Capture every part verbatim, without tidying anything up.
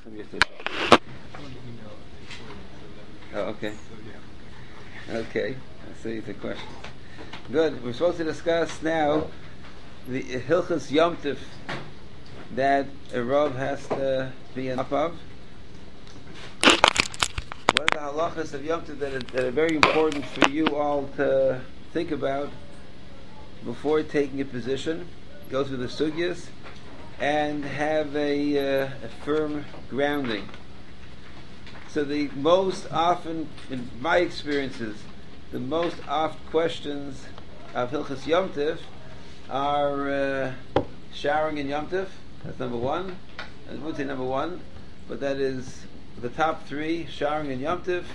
Oh, okay. Okay. I see the question. Good. We're supposed to discuss now the Hilchas Yom Tov that a Rav has to be on top of. What are the halachas of Yom Tov that are, that are very important for you all to think about before taking a position? Go through the sugyas and have a, uh, a firm grounding. So the most often, in my experiences, the most oft questions of Hilchas Yom Tov are uh, showering in Yom Tov. That's number one. I wouldn't say number one, but that is the top three: showering in Yom Tov.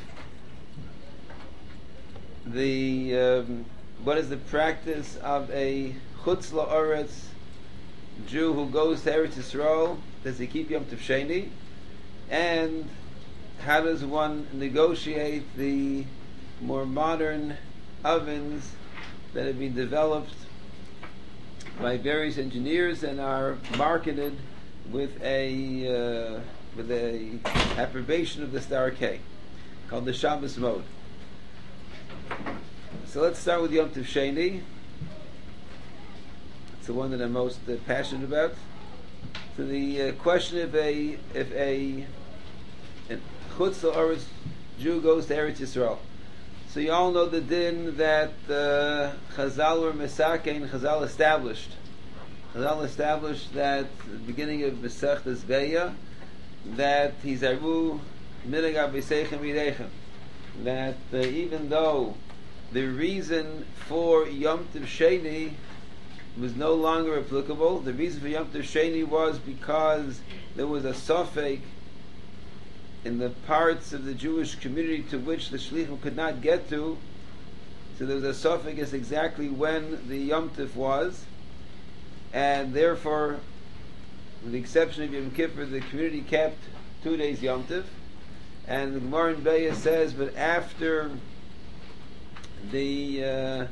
The um, what is the practice of a Chutz La'aretz Jew who goes to Eretz Yisrael? Does he keep Yom Tov Sheni? And how does one negotiate the more modern ovens that have been developed by various engineers and are marketed with a uh, with a approbation of the Star K, called the Shabbos mode? So let's start with Yom Tov Sheni. It's the one that I'm most uh, passionate about. So the uh, question if a if a an Chutz La'aretz Jew goes to Eretz Yisrael. So you all know the din that uh, Chazal were Mesakein, Chazal established. Chazal established that at the beginning of Masechtas Beya that Hizaru Minig Abiseichem Yidechem, that uh, even though the reason for Yom Tov Sheni was no longer applicable, the reason for Yom Tov Sheni was because there was a sofek in the parts of the Jewish community to which the Shlichim could not get to. So there was a sofek as exactly when the Yom Tov was, and therefore, with the exception of Yom Kippur, the community kept two days Yom Tov. And the Gemara in Beis says, but after the uh,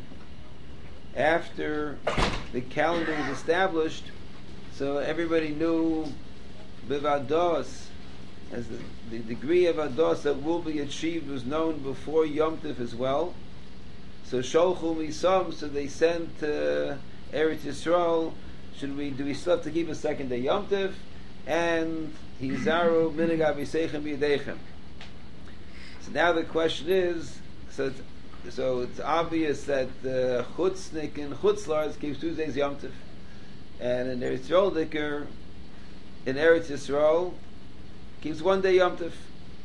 after the calendar was established, so everybody knew Bevados, as the, the degree of ados that will be achieved was known before Yom Tov as well. So Sholchu Misam, so they sent uh, Eretz Yisrael. Should we do we still have to keep a second day Yom Tov? And Hizaru Minig Abiseichem Yidechem. So now the question is, so it's, so it's obvious that the uh, Chutznik and Chutzlars keeps two days Yom Tov, and in Eretz Yisrael Dicker, in Eretz Yisrael keeps one day Yom Tov.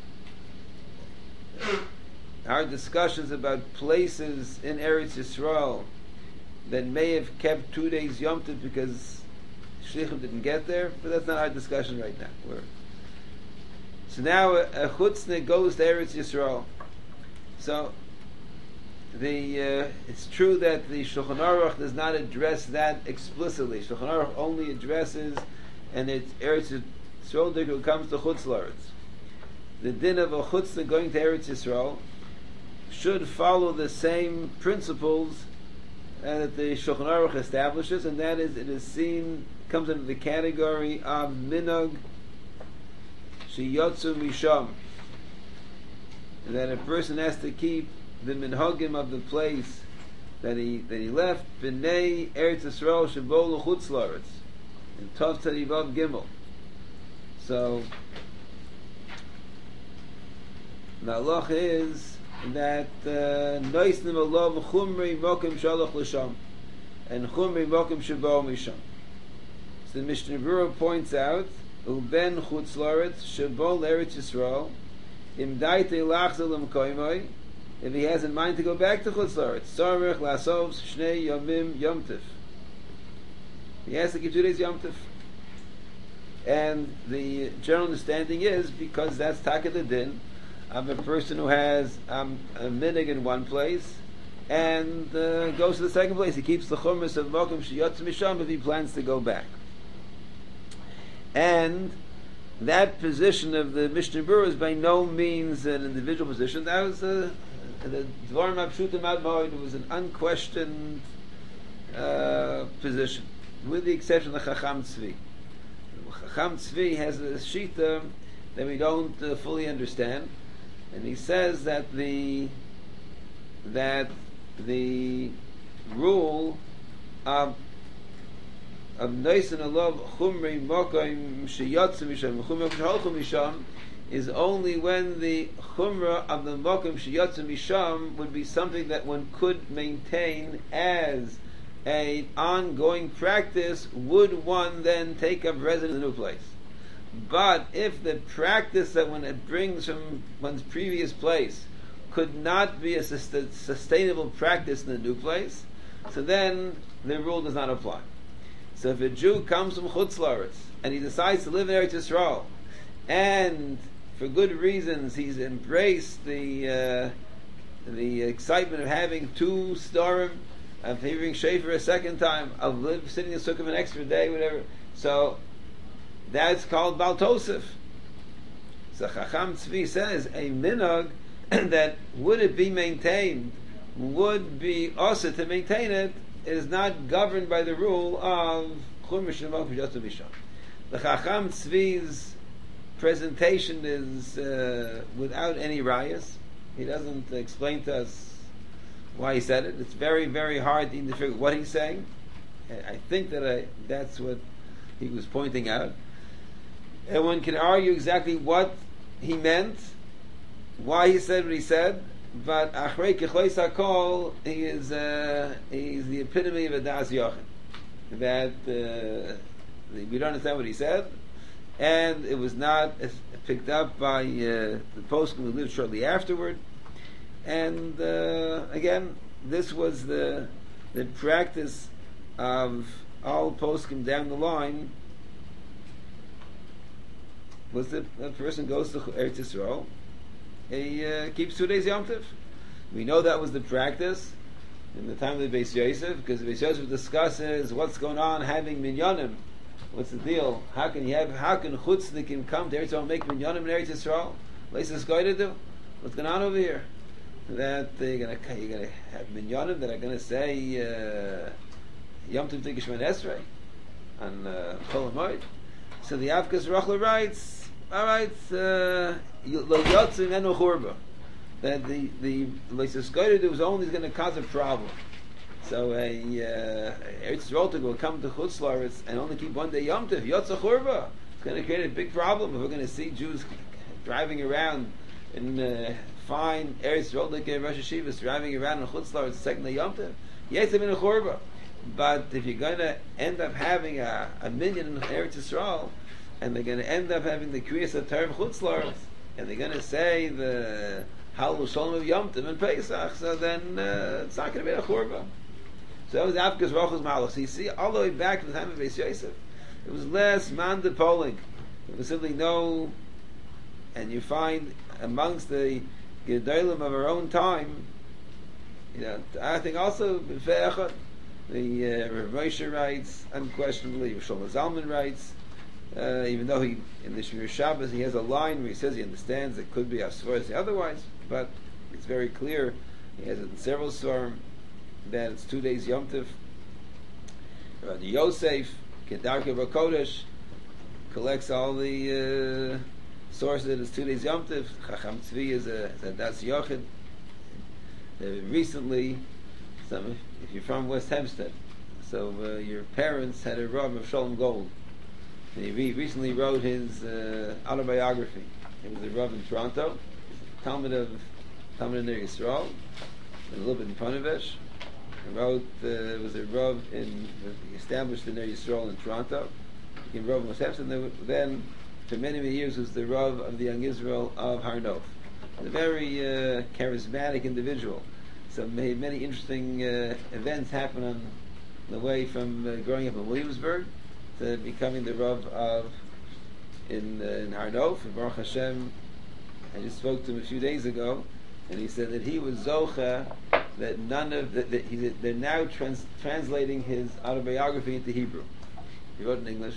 Our discussions about places in Eretz Yisrael that may have kept two days Yom Tov because Shlichim didn't get there, but that's not our discussion right now. We're so now a, a Chutznik goes to Eretz Yisrael. So the uh, it's true that the Shulchan Aruch does not address that explicitly. Shulchan Aruch only addresses, and it's Eretz Yisrael who comes to Chutz La'aretz. The din of a Chutznik going to Eretz Yisrael should follow the same principles uh, that the Shulchan Aruch establishes, and that is, it is seen, comes under the category of Minog Sheyotzu Misham, that a person has to keep the minhagim of the place that he that he left. B'nei Eretz Yisrael shebo l'chutz la'aretz in Tov Tzadivav Gimel. So the halach is that noisnim alav chumri mokim shalach l'sham and chumri mokim shebo misham. So the Mishnah Berurah points out uben chutz la'aretz shebo l'Eretz Yisrael im daite lachzel l'mkoymoi, if he has in mind to go back to Chutz La'aretz, Sarmech Lasov Shnei Yomim Yom Tov, he has to keep two days Yom Tov. And the general understanding is because that's Taka the Din of a person who has um, a minig in one place and uh, goes to the second place. He keeps the chumras of Mokum Sheyotz Misham if he plans to go back. And that position of the Mishnah Berurah is by no means an individual position. That was a the Dvarim Apshutim Ad Moed, it was an unquestioned uh, position, with the exception of Chacham Tzvi. Chacham Tzvi has a shita that we don't uh, fully understand. And he says that the that the rule of of Noisin Alav Chumrei Mokaim Sheyatzu Misham Chumrei Shalchu Misham is only when the Chumrah of the Mokaim Sheyatzu Misham would be something that one could maintain as an ongoing practice. Would one then take up residence in a new place? But if the practice that one brings from one's previous place could not be a sustainable practice in the new place, so then the rule does not apply. So if a Jew comes from Chutz La'aretz and he decides to live in Eretz Yisrael, and for good reasons he's embraced the uh, the excitement of having two storim, of hearing Shofar a second time, of live, sitting in Sukkah an extra day, whatever, so that's called Bal Tosef. So Chacham Tzvi says a minhag that would it be maintained, would be also to maintain it, is not governed by the rule of Chumrei Shemach V'Yatzu Misham. The Chacham Tzvi's presentation is uh, without any rayas. He doesn't explain to us why he said it. It's very, very hard to figure out what he's saying. I think that I, that's what he was pointing out. And one can argue exactly what he meant, why he said what he said, but Achrei Kechleis HaKol, he is uh, he is the epitome of a Das Yochid. That uh, we don't understand what he said, and it was not picked up by uh, the poskim who lived shortly afterward. And uh, again, this was the the practice of all poskim down the line. Was that a person goes to Eretz Yisrael, he uh, keeps two days Yom Tov. We know that was the practice in the time of the Beis Yosef, because the Beis Yosef discusses what's going on having minyanim. What's the deal? How can you have? How can chutznikim come to Eretz Yisrael and make minyanim in Eretz Yisrael? What's this going to do? What's going on over here? That uh, you're going to you're going to have minyanim that are going to say uh, Yom Tov T'Gishman Esrei on uh, Chol HaMoed. So the Avkas Rachel writes, all right, lo yotzim enu churba, that the the leisesgoyed was only going to cause a problem. So a uh, Eretz Yisrael will come to Chutz La'aretz and only keep one day Yom Tov yotza churba. It's going to create a big problem if we're going to see Jews driving around in uh, fine Eretz Yisrael like Rosh Hashivas driving around in Chutz La'aretz the second day Yom Tov. Yetzim enu churba. But if you're going to end up having a, a million in Eretz Yisrael, and they're going to end up having the Kriyas HaTorah Chutz La'aretz, and they're going to say the Halal Shalom of Yom Tov and Pesach, so then uh, it's not going to be a Churba. So that was Avkas Rochus Malach. So you see, all the way back to the time of Beis Yosef, it was less man de polling. There was simply no, and you find amongst the Gedolim of our own time, you know, I think also the uh, Rav Moshe writes, unquestionably, Shlomo Zalman writes, uh, even though he in the Shmir Shabbos he has a line where he says he understands it could be Asvaras otherwise, but it's very clear. He has it in several Svarim that it's two days Yom Tov. Rabbi Yosef Kedarke Bakodesh collects all the uh, sources that it's two days Yom Tov. Chacham Tzvi is a, is a Das Yochid. Uh, recently, some, if you're from West Hempstead, so uh, your parents had a Rav of Shalom Gold. And he re- recently wrote his uh, autobiography. He was a Rav in Toronto, Talmud of Talmud of Ner Yisrael, and a little bit in Ponevezh. He wrote, uh, was a Rav in, he established the Ner Yisrael in Toronto. He became Rav in West Hempstead, then for many, many years was the Rav of the Young Israel of Har Nof. A very uh, charismatic individual. So many, many interesting uh, events happen on the way from uh, growing up in Williamsburg to becoming the Rav of in uh, in Har Nof. And Baruch Hashem, I just spoke to him a few days ago, and he said that he was Zocha, that none of the, that he, they're now trans, translating his autobiography into Hebrew. He wrote in English,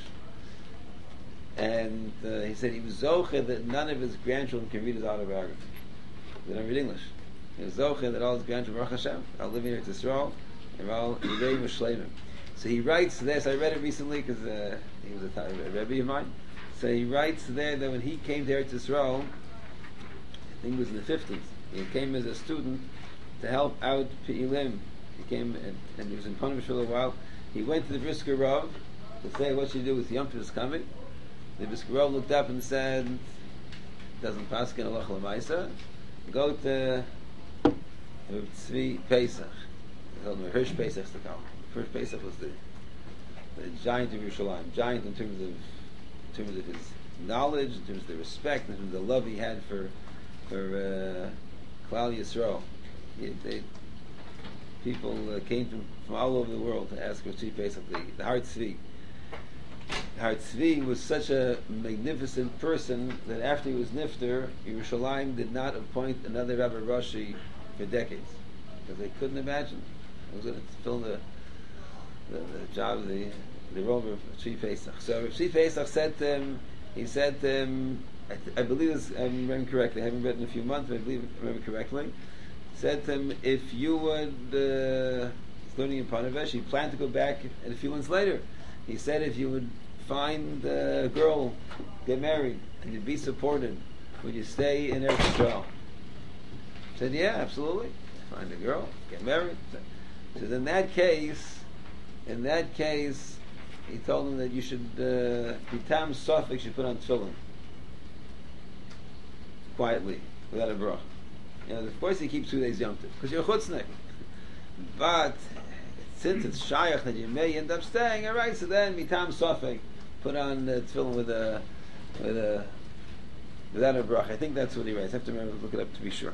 and uh, he said he was Zocha that none of his grandchildren can read his autobiography. They don't read English. He was Zocha that all his grandchildren, Baruch Hashem, are living here in Israel, and all Yidei Mishleimim. So he writes this. I read it recently because uh, he was a, a Rebbe of mine. So he writes there that when he came to Eretz Yisrael, I think it was in the fifties, he came as a student to help out Pe'ilim. He came and, and he was in Punim for a while. He went to the Brisker Rav to say, what should you do with Yom Tov is coming? The Brisker Rav looked up and said, doesn't pass in Allah Lamaisa, go to Tzvi Pesach. They called him Hirsch Pesach to come. First Pesach was the, the giant of Yerushalayim, giant in terms of in terms of his knowledge, in terms of the respect, in terms of the love he had for for uh, Klal Yisrael. He, they, people uh, came from, from all over the world to ask for Tzvi Pesach. The, the Har Tzvi. Har Tzvi was such a magnificent person that after he was Nifter, Yerushalayim did not appoint another Rabbi Rashi for decades because they couldn't imagine who was going to fill the the, the job of the the role of Tzvi Pesach. So Tzvi Pesach said to him, he said to him, I, th- I believe this, I remember correctly, I haven't read it in a few months, but I believe I remember correctly, said to him, if you would, uh, he's learning in Panavesh, he planned to go back a few months later. He said if you would find a girl, get married, and you'd be supported, would you stay in Eretz Yisrael? He said, yeah, absolutely. Find a girl, get married. So in that case, in that case, he told him that you should, Bitam uh, Sofik should put on tefillin. Quietly, without a brach. You know, of course he keeps two days Yom Tov, because you're a chutznik. But, since it's shayach that you may end up staying, alright, so then Bitam Sofik, put on uh, tefillin with a, with a, without a brach. I think that's what he writes. I have to remember to look it up to be sure.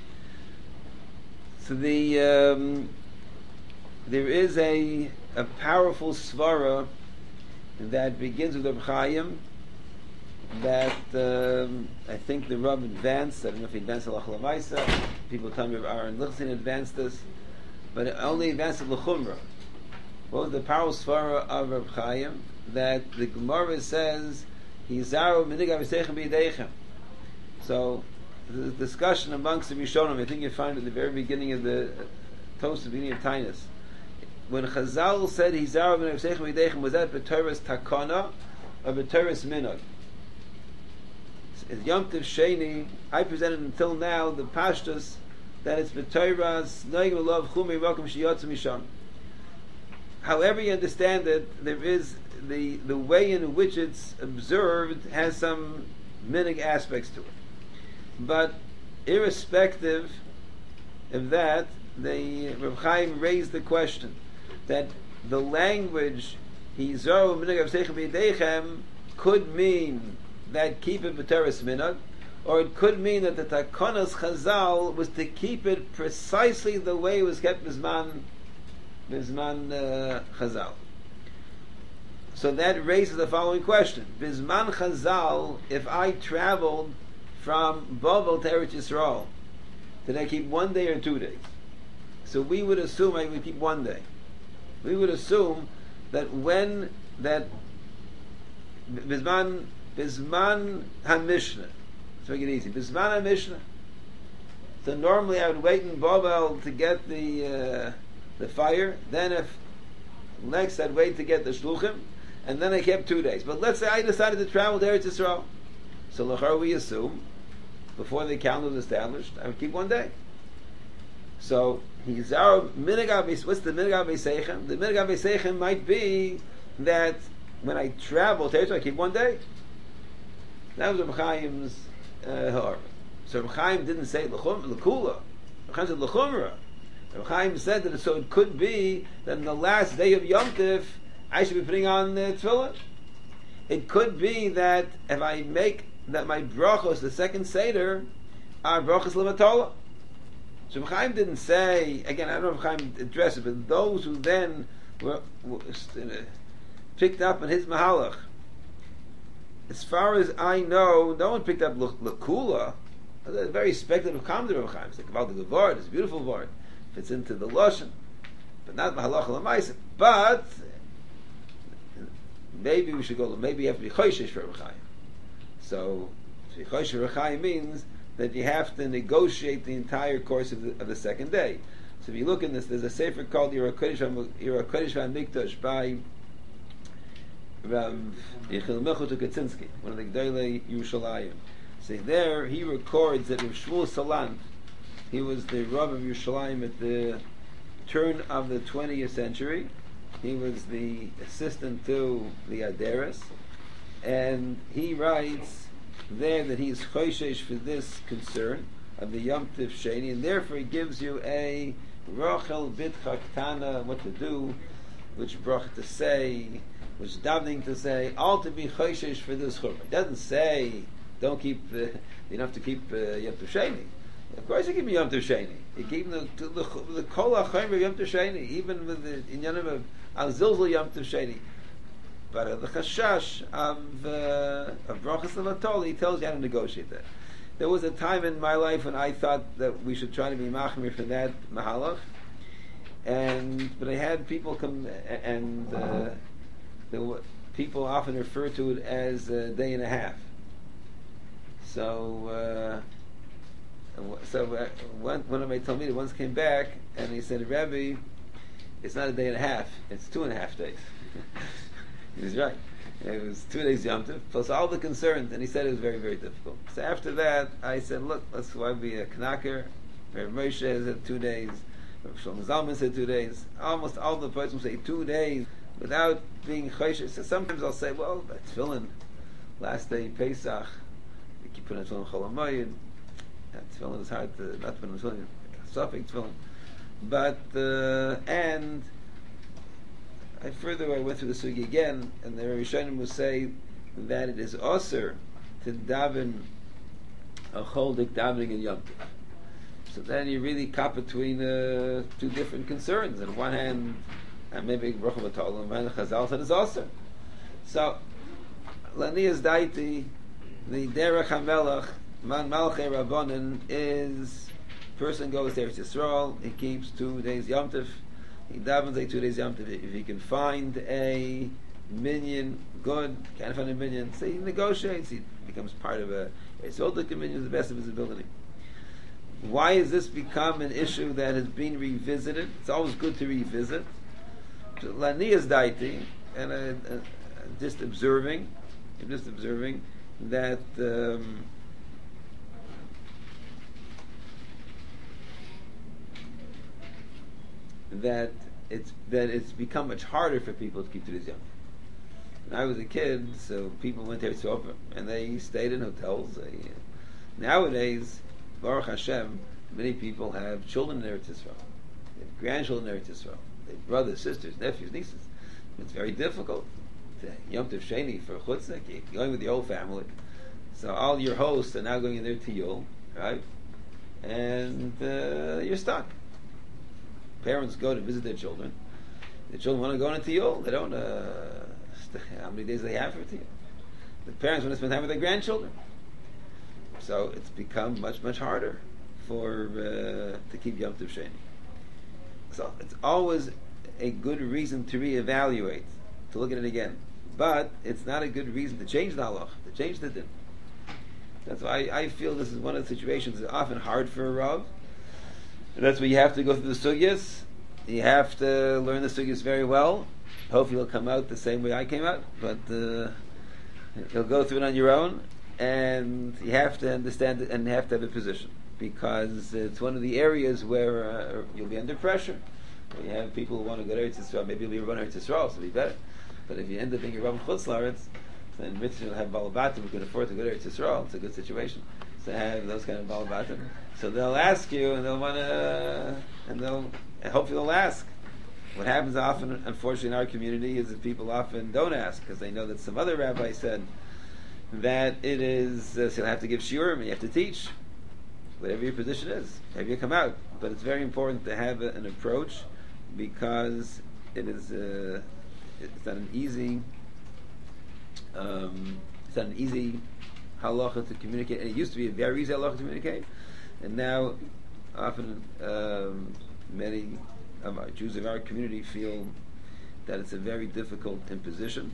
So the, um, there is a, a powerful svara that begins with Reb Chaim that um, I think the Rav advanced. I don't know if he advanced Halach L'Maisa. People tell me Aaron Lichtenstein advanced this, but it only advanced L'Chumra. What was the powerful svara of Reb Chaim? That the Gemara says, "Hizaru minig aviseichem b'yideichem." So the discussion amongst the Rishonim, I think you find at the very beginning of the Toast, the beginning of Tainus. When Chazal said Hizaru minig aviseichem b'yideichem, was that b'Torah's takana or b'Torah's minhag? It's Yom Tov Sheni. I presented until now the pashtus that it's b'Torah's noigim v'lov chumei rokem sheyotzu misham. However you understand it, there is the the way in which it's observed has some minig aspects to it. But irrespective of that, the Reb Chaim raised the question that the language Hizaru minig aviseichem b'yideichem could mean that keep it b'teres minhag, or it could mean that the Takonas Chazal was to keep it precisely the way it was kept Bizman Bizman uh, Chazal. So that raises the following question: Bizman Chazal, if I traveled from Babel to Eretz Yisrael, did I keep one day or two days? So we would assume I would keep one day. We would assume that when that Bizman Bizman HaMishnah, let's make it easy. Bizman HaMishnah. So normally I would wait in Babel to get the uh, the fire. Then if next I'd wait to get the shluchim, and then I kept two days. But let's say I decided to travel to Eretz Yisrael. So l'char we assume before the calendar was established, I would keep one day. So he's our minhag. What's the minhag b'seichem? The minhag b'seichem might be that when I travel to Eretz Yisrael, I keep one day. That was Reb Chaim's uh, so Reb Chaim didn't say l'kula. Reb Chaim said l'chumra. Reb Chaim said that so it could be that in the last day of Yom Tov I should be putting on uh, tefillin. It could be that if I make that my brachos, the second seder, are brachos levatola. So Reb Chaim didn't say, again, I don't know if Chaim addressed it, but those who then were, were uh, picked up on his mahalach, as far as I know, no one picked up l'kula. That's a very speculative comment of Reb Chaim. It's like about the Gevard, it's a beautiful word, fits into the Lashon, but not mahalacha l'maisa. But maybe we should go. Maybe you have to be choishish for Reb Chaim. So, to be choishish for Reb Chaim means that you have to negotiate the entire course of the, of the second day. So if you look in this, there's a sefer called Yira Kodesh Van Mikdash by Rav Yechiel Milchut Kaczynski, one of the Gdolei Yerushalayim. So there he records that Rav Shmuel Salant, he was the Rav of Yerushalayim at the turn of the twentieth century. He was the assistant to the Aderes, and he writes there that he is choishesh for this concern of the Yom Tiv Sheni, and therefore he gives you a Rochel Bitcha Ktana, what to do, which brach to say, which davening to say, all to be choishesh for this churban. It doesn't say don't keep uh, you don't have to keep uh, Yom Tiv Sheni. Of course you keep Yom Tiv Sheni. You keep the the the Kol HaChomer Yom Tiv Sheni, even with the inyanim of Al Zilzal Yom Tiv Sheni. But uh, the Chashash of uh, of Brachas Levatol, he tells you how to negotiate that. There was a time in my life when I thought that we should try to be machmir for that mahalach, and but I had people come and uh, there were, people often refer to it as a day and a half. So, uh, so uh, one, one of my Talmidim once came back and he said, Rabbi, it's not a day and a half; it's two and a half days. He was right. It was two days Yom Tov, plus all the concerns, and he said it was very, very difficult. So after that, I said, look, let's why be a Knacker. Rabbi Moshe said two days. Rabbi Shlomo Zalman said two days. Almost all the persons say two days without being choishesh. So sometimes I'll say, well, that's tefillin. Last day Pesach, we keep putting tefillin Chol HaMoed. That tefillin is hard to not put in tefillin. Suffix tefillin, but uh, and. I further I went through the sugi again, and the Rishonim will say that it is osir to daven a choldik davening in Yom Tov. So then you really caught between uh, two different concerns. On one hand, and maybe Baruch V'Tol, and Chazal said it's osir. So Lanias Daiti, the Derech HaMelech, Man Malchei Rabbanan is person goes to Eretz Yisrael, he keeps two days Yom Tov. He davens like two days Yom Tov. If he can find a minyan, good. Can't find a minyan, so he negotiates. He becomes part of a Yisrael minyan to the best of his ability. Why has this become an issue that has been revisited? It's always good to revisit. Lanias daiti, and uh, uh, just observing, just observing that. Um, that it's that it's become much harder for people to keep to this young. When I was a kid, so people went there to open, and they stayed in hotels. They, uh, nowadays, Baruch Hashem, many people have children in Eretz Yisrael, they have grandchildren in Eretz Yisrael, they have brothers, sisters, nephews, nieces. It's very difficult. To Yom Tov Sheni for chutzah, you're going with your whole family, so all your hosts are now going in there to Yul, right? And uh, you're stuck. Parents go to visit their children. The children want to go into Yul. They don't. Uh, st- how many days do they have for Yul? The parents want to spend time with their grandchildren. So it's become much, much harder for uh, to keep Yom Tov Sheni. So it's always a good reason to reevaluate, to look at it again. But it's not a good reason to change the halach, to change the din. That's why I, I feel this is one of the situations that's often hard for a Rav. And that's where you have to go through the sugyas. You have to learn the sugyas very well. Hopefully you'll come out the same way I came out, but uh, you'll go through it on your own, and you have to understand it and have to have a position, because it's one of the areas where uh, you'll be under pressure. Where you have people who want to go to Eretz Yisrael, maybe you'll be a runner to Eretz Yisrael, so it'll be better. But if you end up being a Rav Chutz La'aretz, then Mitzvah will have Balabatim who can afford to go to Eretz Yisrael. It's a good situation to have those kind of Balabatim. So they'll ask you, and they'll want to, and they'll, and hopefully they'll ask. What happens often, unfortunately, in our community is that people often don't ask because they know that some other rabbi said that it is, uh, so you'll have to give shiurim, and you have to teach, whatever your position is. Have you come out? But it's very important to have a, an approach, because it is, uh, it's not an easy, um, it's not an easy halacha to communicate. And it used to be a very easy halacha to communicate. And now, often, um, many of our Jews of our community feel that it's a very difficult imposition.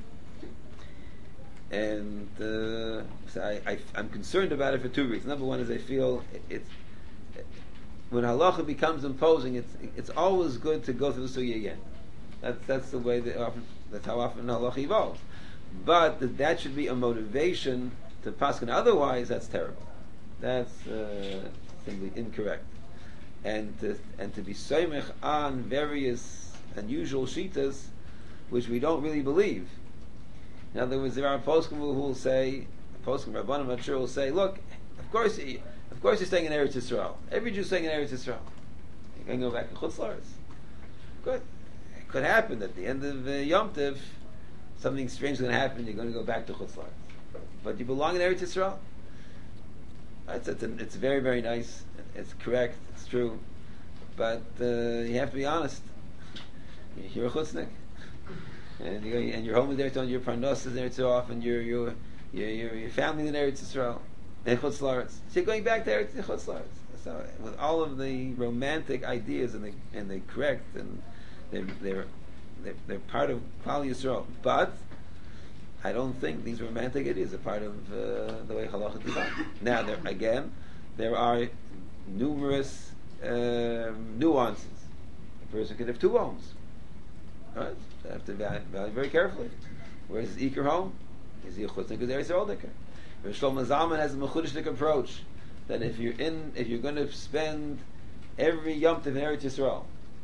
And uh, so I, I, I'm concerned about it for two reasons. Number one is I feel it, it's when halacha becomes imposing, it's it's always good to go through the sugya again. That's that's the way that often, that's how often halacha evolves. but that, that should be a motivation to paskin. Otherwise, that's terrible. That's uh, simply incorrect. And to, and to be soymech on various unusual shitas, which we don't really believe. In other words, there are poskim who will say, poskim Rabbanim, I'm sure, will say, look, of course, you, of course, you're staying in Eretz Yisrael. Every Jew's staying in Eretz Yisrael. You're going to go back to Chutz La'aretz. Good. It could happen at the end of uh, Yom Tov, something strange is going to happen. You're going to go back to Chutz La'aretz, but you belong in Eretz Yisrael. It's, it's, it's very, very nice. It's correct. It's true. But uh, you have to be honest. You're a chutznik, and you and your home is there. Your parnos is there too often. Your your your your, your family is in Eretz Yisrael, and Chutz La'aretz. So you're going back to Eretz Chutz La'aretz. So with all of the romantic ideas and the and they correct and they're they're they're, they're part of Klal Yisrael. But I don't think these romantic ideas are part of uh, the way halacha is done. Now, there again, there are numerous um, nuances. A person could have two homes. Right? So I have to value very carefully. Where's his Iker home? Is he a chutznik or is he a Iker? Rav Shlomo Zalman has a mechudishnik approach that if you're in, if you're going to spend every Yom Tov in Eretz Yisrael,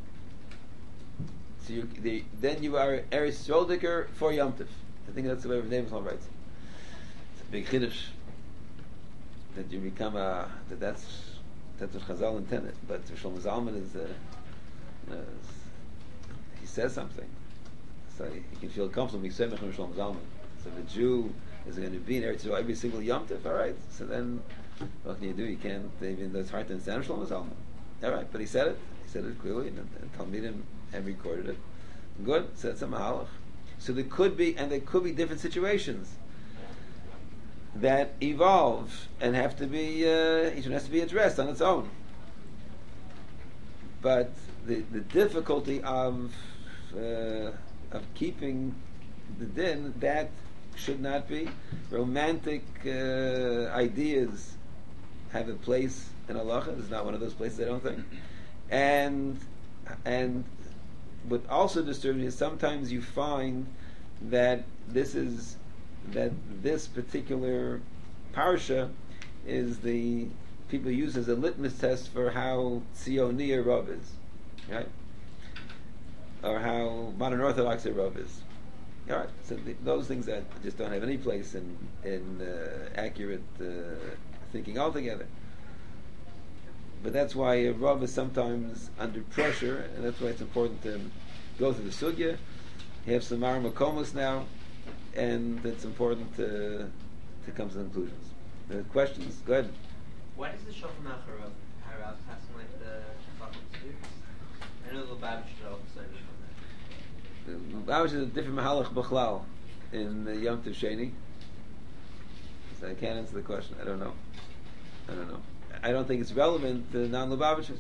so you, the, then you are Eretz Yisrael for Yom Tov. I think that's the way Rav David writes. It's a big chiddush that you become a that that's that's what Chazal intended. But Rav Shlomo Zalman is, uh, uh, he says something, so you can feel comfortable being semech Rav Shlomo Zalman. So the Jew is going to be in Eretz Yisrael every single Yom Tov. All right. So then, what can you do? You can't. Even though it's hard to understand Rav Shlomo Zalman. All right, but he said it. He said it clearly, and, and Talmidim have recorded it. Good. So that's a mahalach. So there could be, and there could be different situations that evolve and have to be, uh, each one has to be addressed on its own. But the the difficulty of uh, of keeping the din, that should not be. Romantic uh, ideas have a place in halacha. It's not one of those places, I don't think. And and what also disturbs me is sometimes you find that this is that this particular parsha is the people use as a litmus test for how Tzioni a Rav is, right? Or how modern Orthodox a Rav is. All right, so the, those things that just don't have any place in in uh, accurate uh, thinking altogether. But that's why a Rav is sometimes under pressure, and that's why it's important to go through the sugya. You have some Mar Makomos now, and it's important to to come to conclusions. The questions, go ahead. Why does the Shulchan Aruch Harav Harav passing like the Chacham Tzedek? I know the Lubavitch is also saying on that. The Lubavitch is a different mahalach b'chlal in the Yom Tov Sheni. So I can't answer the question. I don't know. I don't know. I don't think it's relevant to non-Lubavitchers.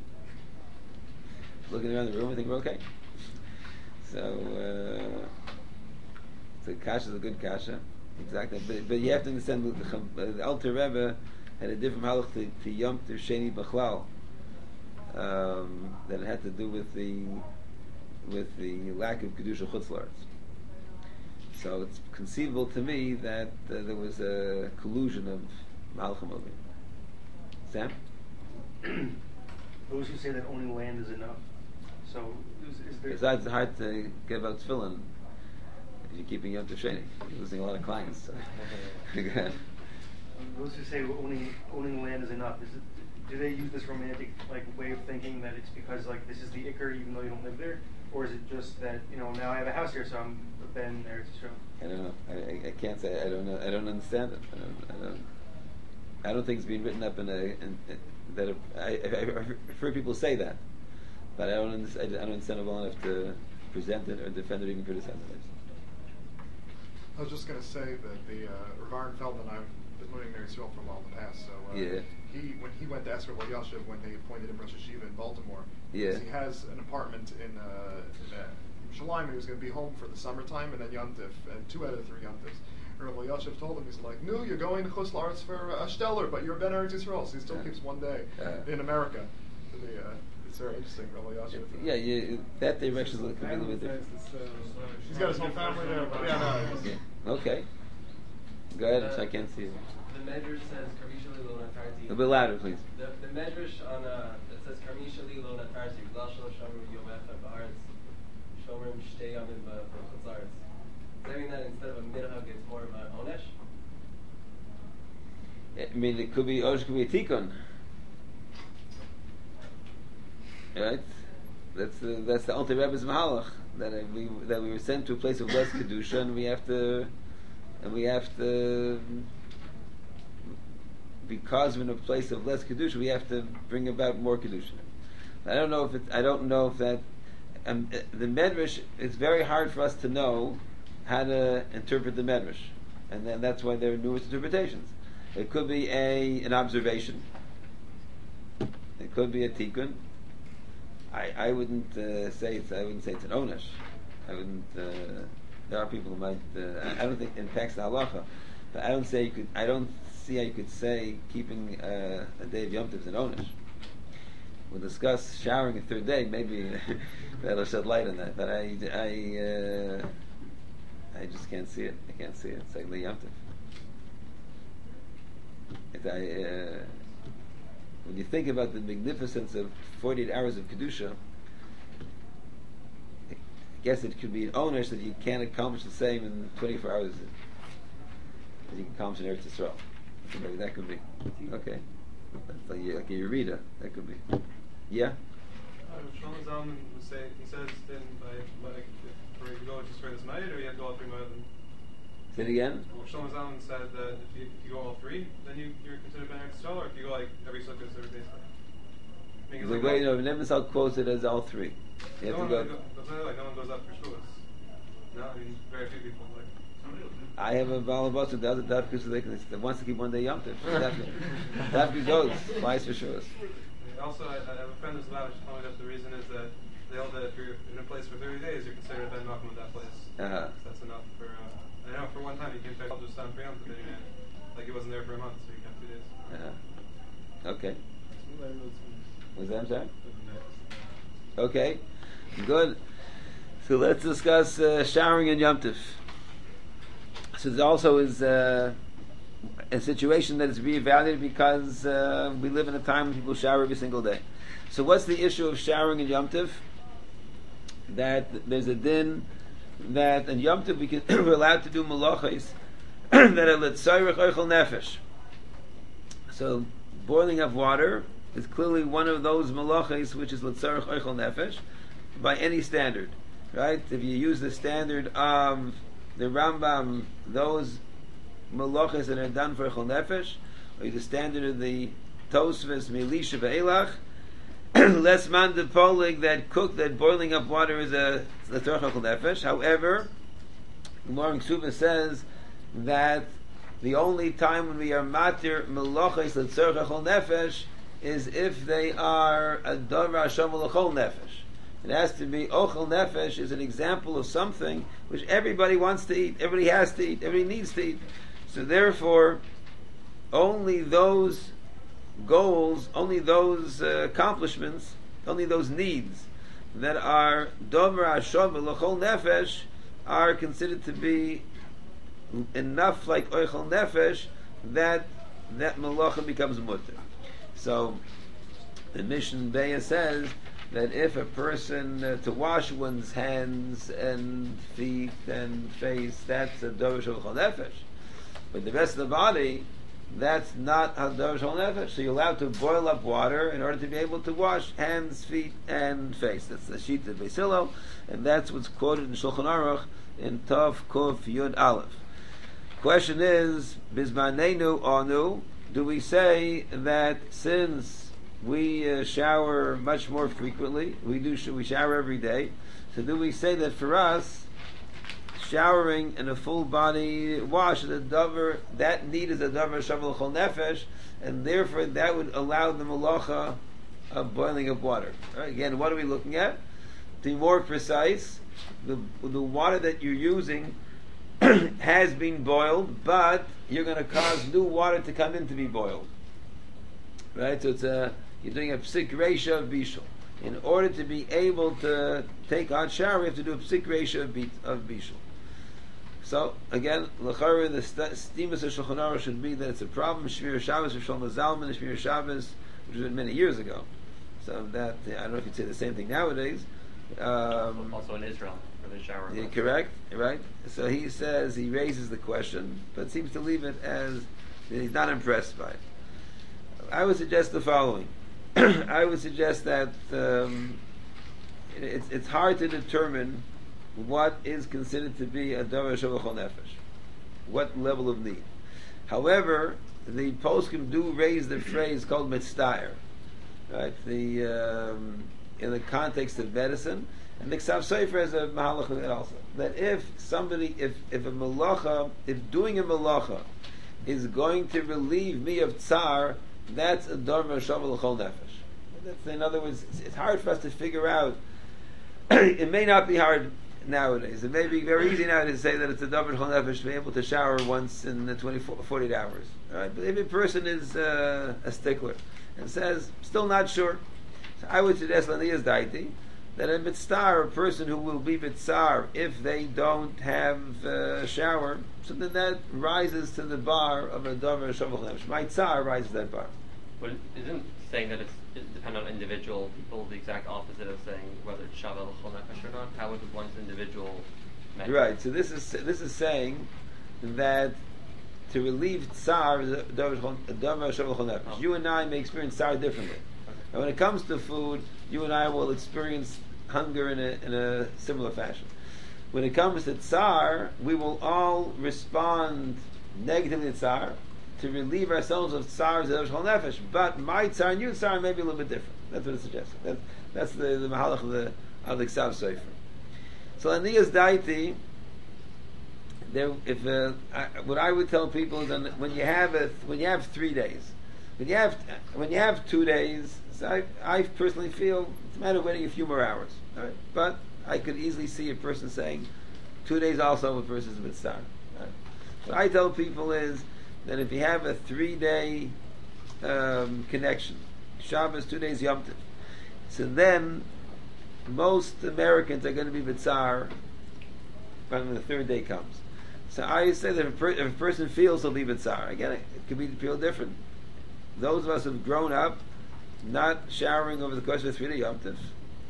Looking around the room, I think we're okay. So, uh, so kasha is a good kasha, exactly. But, but you have to understand that the, the Alter Rebbe had a different halach to, to Yom Tov Sheni B'chlal, um, that it had to do with the with the lack of kedusha chutz la'aretz. So it's conceivable to me that uh, there was a collusion of Malcham Moving. Sam? Those who say that owning land is enough. So, is, is there... Besides, it's hard to get about tefillin if you're keeping Yom Tov Sheni. You're losing a lot of clients. So. Those who say owning owning land is enough, is it, do they use this romantic like way of thinking that it's because like this is the Iker even though you don't live there, or is it just that you know now I have a house here so I'm then there to show? I don't know. I, I, I can't say. I don't know. I don't understand it. I don't. I don't, I don't think it's being written up in a in, in, that. A, I, I, I've heard people say that, but I don't. Understand, I don't understand it well enough to present it or defend it or even criticize it. I was just going to say that the uh, Rav Feldman, I've been living near Israel for a while in the past. So uh, yeah. he when he went to Esrog Yashiv when they appointed him Rosh Hashiva in Baltimore, yeah. he has an apartment in uh, in uh, Shalim, and he was going to be home for the summertime and then Yom Tif, and two out of the three Yom Tifs. And Rav Yashiv told him, he's like, no, you're going to Chutz La'aretz for a uh, Stellar, but you're Ben Eretz Yisrael, so he still yeah. keeps one day yeah. in America. So the, uh, It's very interesting, really. Yashiv. Yeah, you, that direction is a little bit different. He's got his whole family there, but yeah, no. Okay. Okay. Go ahead, so I can't see you. The Medrash says Karmisha Lilo Natarti. A bit louder, please. The, the Medrash on uh, that says Karmisha Lilo Natarti. Glal Shalosh Shamrim Yomecha Ba'aretz Shomrim Shtei Yamim B'Chutzaretz. Does that mean that instead of a minhag, it's more of an onesh? I mean, it could be, or it could be a tikkun. Right? That's the that's the Alter Rebbe's mahalach, that uh, we that we were sent to a place of less kedusha, and we have to, and we have to, because we're in a place of less kedusha, we have to bring about more kedusha. I don't know if it, I don't know if that um, the medrash. It's very hard for us to know how to interpret the medrash, and then that's why there are numerous interpretations. It could be a an observation. It could be a tikkun. I, I wouldn't uh, say it's I wouldn't say it's an onesh. I wouldn't. Uh, there are people who might. Uh, I, I don't think it impacts the halacha, but I don't say you could. I don't see how you could say keeping uh, a day of Yom Tov is an onesh. We'll discuss showering a third day. Maybe that'll shed light on that. But I I uh, I just can't see it. I can't see it. It's like the Yom Tov. It, I, uh, when you think about the magnificence of forty-eight hours of Kedusha, I guess it could be an onesh that you can't accomplish the same in twenty-four hours as you can accomplish in Eretz Yisrael. So maybe that could be. Okay. That's like, like a Yerida. That could be. Yeah? Uh, Shlomo Zalman was saying, he says then by, like, if you go just for this night, or you have to go all three miles. Say it again? Well, Shlomo Zalman said that if you, if you go all three, then you, you're considered Ben Eretz Yisrael, or if you go like every sukkah, every day. I mean, The like, way, you know, Nebuchadnezzar quotes it as all three. You have no, to one, go. go, like, no one goes up for Shavuos. No, I mean, very few people. Like, I have a balabas who does it dafka so they can that wants to keep one day Yom Tov. Dafka Dafka goes twice for sure. Also, I, I have a friend who's allowed to tell me that the reason is that they hold that if you're in a place for thirty days, you're considered Ben Malcolm at that place. Uh-huh. So that's enough for. Uh, I know for one time you can check just on Yom Tov, like he wasn't there for a month, so you kept two days. Uh-huh. Okay. Was that I'm sorry? Okay. Good. So let's discuss uh, showering in Yom Tov. So there also is uh, a situation that is reevaluated because uh, we live in a time when people shower every single day. So what's the issue of showering in Yom Tov? That there's a din that in Yom Tov we can, we're allowed to do malachos that are letzayrich oichel nefesh. So boiling of water is clearly one of those malachos which is letzayrich oichel nefesh by any standard, right? If you use the standard of the Rambam, those malachos that are done for oichel nefesh, or the standard of the Tosfos Milisha Ve'elach, less man de polig that cook that boiling of water is a letzayrich oichel nefesh. However, Gemara in Ksubah says that the only time when we are matir malachos letzayrich oichel nefesh is if they are a davar shamul l'chol nefesh. It has to be ochel nefesh is an example of something which everybody wants to eat, everybody has to eat, everybody needs to eat. So therefore, only those goals, only those uh, accomplishments, only those needs that are davar hashav l'chol nefesh are considered to be enough like ochel nefesh that that malacha becomes mutter. So the Mishnah Beya says that if a person uh, to wash one's hands and feet and face, that's a davar shel chol nefesh. But the rest of the body, that's not a davar shel nefesh. So you're allowed to boil up water in order to be able to wash hands, feet, and face. That's the sheet of Beis Hillel, and that's what's quoted in Shulchan Aruch in Tov Kuf Yud Aleph. Question is, Bizmanenu Anu, do we say that since we uh, shower much more frequently, we do sh- we shower every day, so do we say that for us, showering in a full body wash is a davar, that need is a davar shavu l'chol nefesh, and therefore that would allow the malacha of boiling of water. Right? Again, what are we looking at? To be more precise, the the water that you're using has been boiled, but you're going to cause new water to come in to be boiled. Right? So it's a, you're doing a psik ratio of bishul. in order to be able to take on shower, we have to do a psik ratio of, be- of bishul. So again, l'chara the stimus of Shulchan Aruch should be that it's a problem. Shmir Shabbos of Shlomo Zalman, Shmir Shabbos, which was many years ago. So that I don't know if you'd say the same thing nowadays. Um, also in Israel for the shower. yeah, correct, right? So he says he raises the question, but seems to leave it as he's not impressed by it. I would suggest the following. I would suggest that um, it, it's, it's hard to determine what is considered to be a davar shavachol nefesh, what level of need. However, the poskim do raise the phrase called mitztayer, right? The um, in the context of medicine, and the Ksav Sofer has a mahalach of it also. That if somebody, if if a malacha, if doing a malacha is going to relieve me of tsar, that's a davar shavachol nefesh. That's, in other words, it's, it's hard for us to figure out. It may not be hard nowadays. It may be very easy now to say that it's a davar chol nefesh to be able to shower once in the twenty-four, forty-eight hours. All right? But if a person is uh, a stickler and says, still not sure, so I would suggest Laniyas Daiti that a mitzvah, a person who will be mitzvah if they don't have a shower, so then that rises to the bar of a davar shavachol nefesh. My tzar rises to that bar. But isn't saying that it's, it's dependent on individual people the exact opposite of saying whether it's Shabbat l'chol nefesh or not? How would one's individual measure? Right. So this is this is saying that to relieve tsar is a davar shavachol nefesh. Oh. You and I may experience tsar differently. Okay. And when it comes to food, you and I will experience hunger in a in a similar fashion. When it comes to tsar, we will all respond negatively to tsar, to relieve ourselves of tsar zev shol nefesh. But my tsar and your tsar may be a little bit different. That's what it suggests. That, that's the, the mahalach of the of the Ksav Sofer. So Aniyas Daiti, there, if uh, I, what I would tell people is that when you have a when you have three days, when you have when you have two days, so I, I personally feel it's a matter of waiting a few more hours. All right? But I could easily see a person saying two days also versus mitzvah. Right? What I tell people is that if you have a three-day um, connection, Shabbos, two days Yom Tov, so then most Americans are going to be B'tzar when the third day comes. So I say that if a, per- if a person feels he'll be B'tzar, again, it, it could be feel different. Those of us who've grown up not showering over the course of three day Yom Tov,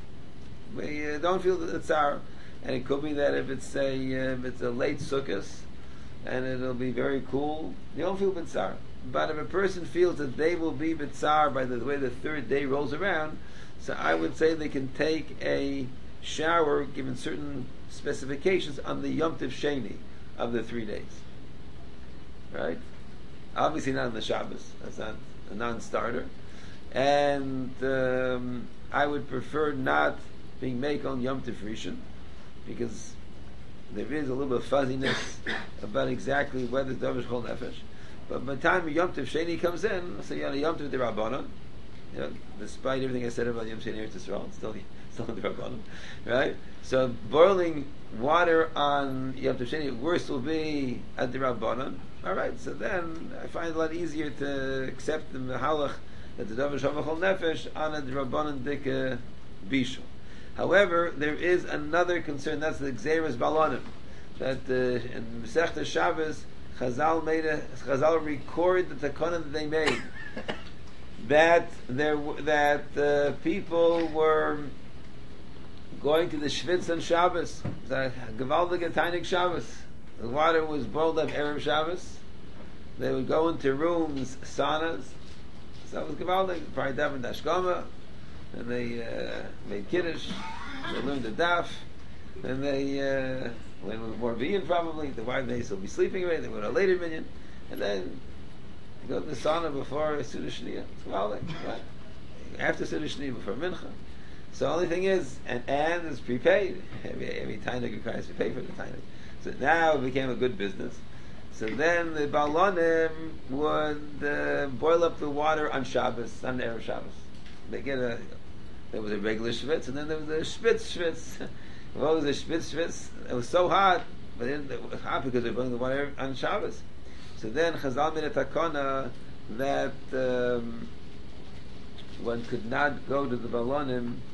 we uh, don't feel the B'tzar, and it could be that if it's a um, it's a late Sukkot, and it'll be very cool, you don't feel B'tzar. But if a person feels that they will be B'tzar by the way the third day rolls around, so I would say they can take a shower given certain specifications on the Yom Tov Sheni of the three days. Right? Obviously not on the Shabbos. That's not a non-starter. And um, I would prefer not being make on Yom Tov Rishon, because there is a little bit of fuzziness about exactly whether it's davar shel nefesh. But by the time Yom Tov Sheni comes in, so you know, Yom Tov D'Rabbanan, you know, despite everything I said about Yom Sheni Eretz Yisrael, it's still still D'Rabbanan, right? So boiling water on Yom Tov Sheni, worse will be at D'Rabbanan. All right, so then I find it a lot easier to accept the mahalach that the davar shel nefesh on a D'Rabbanan dik bishul. However, there is another concern. That's the Gzeras Balonim. That uh, in Masechta Shabbos, Chazal made a Chazal record the takana that they made that there that uh, people were going to the Schwitz on Shabbos. The Gewaldige Tainik Shabbos. The water was boiled up erev Shabbos. They would go into rooms, saunas. So it was Gewaldig. Probably daven dashkama. And they uh, made kiddush, they learned the daf, and they uh, went with more minyan probably. The wife may still be sleeping already. They went a later minyan, and then they go to the sauna before Suda Shniya. It's well, right? After Suda Shniya, before mincha. So the only thing is, and and it's prepaid. Every every tainik requires to pay for the tainik. So now it became a good business. So then the balonim would uh, boil up the water on Shabbos, on erev Shabbos. They get a There was a regular schwitz, and then there was a spitz schwitz. What was a spitz schwitz? It was so hot, but it was hot because they were burning the water on Shabbos. So then Chazal made a takana that um, one could not go to the balonim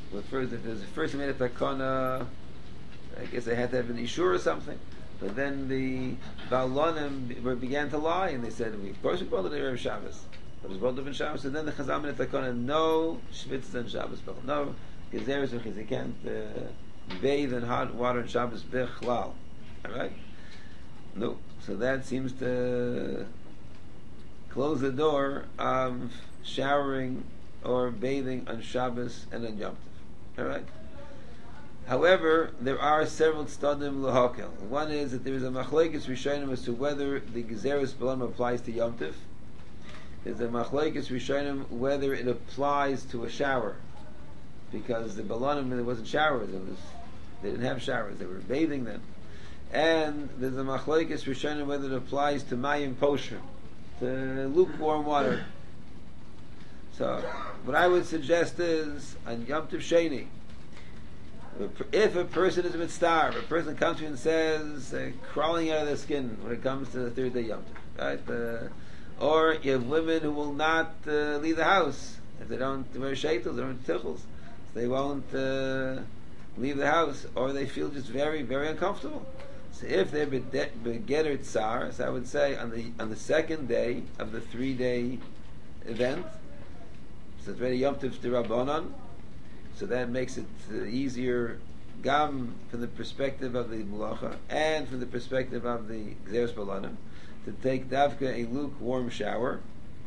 But first, if there's first made a takana, I guess they had to have an ishur or something. But then the Baalonim began to lie, and they said, of course we brought it Erev Shabbos. But it was brought up in Shabbos, and then the Chazal made a takana, no Shvitzah and Shabbos, no Gezeres because you can't uh, bathe in hot water in Shabbos Bechlal. Alright? No. So that seems to close the door of showering or bathing on Shabbos and on Yom Tov. Alright? However, there are several tzadim l'hakel. One is that there is a machlekes rishonim as to whether the Gezeres Balaam applies to Yom Tov. There's a machlekes rishonim whether it applies to a shower. Because the Balaam, there wasn't showers. It was, they didn't have showers. They were bathing then. And there's a machlekes rishonim whether it applies to mayim posher, to lukewarm water. So, what I would suggest is, on Yom Tov Sheni, if a person is mitzvah, a person comes to you and says, uh, crawling out of their skin when it comes to the third day Yom Tov, right? Uh, or you have women who will not uh, leave the house if they don't wear shaitels, they don't wear tichels, so they won't uh, leave the house, or they feel just very, very uncomfortable. So if they're begetter tsar, so I would say on the on the second day of the three day event, so it's already Yom Tov D'Rabbanan. So that makes it uh, easier, gam from the perspective of the mulacha and from the perspective of the Gezeres Balanim, to take davka a lukewarm shower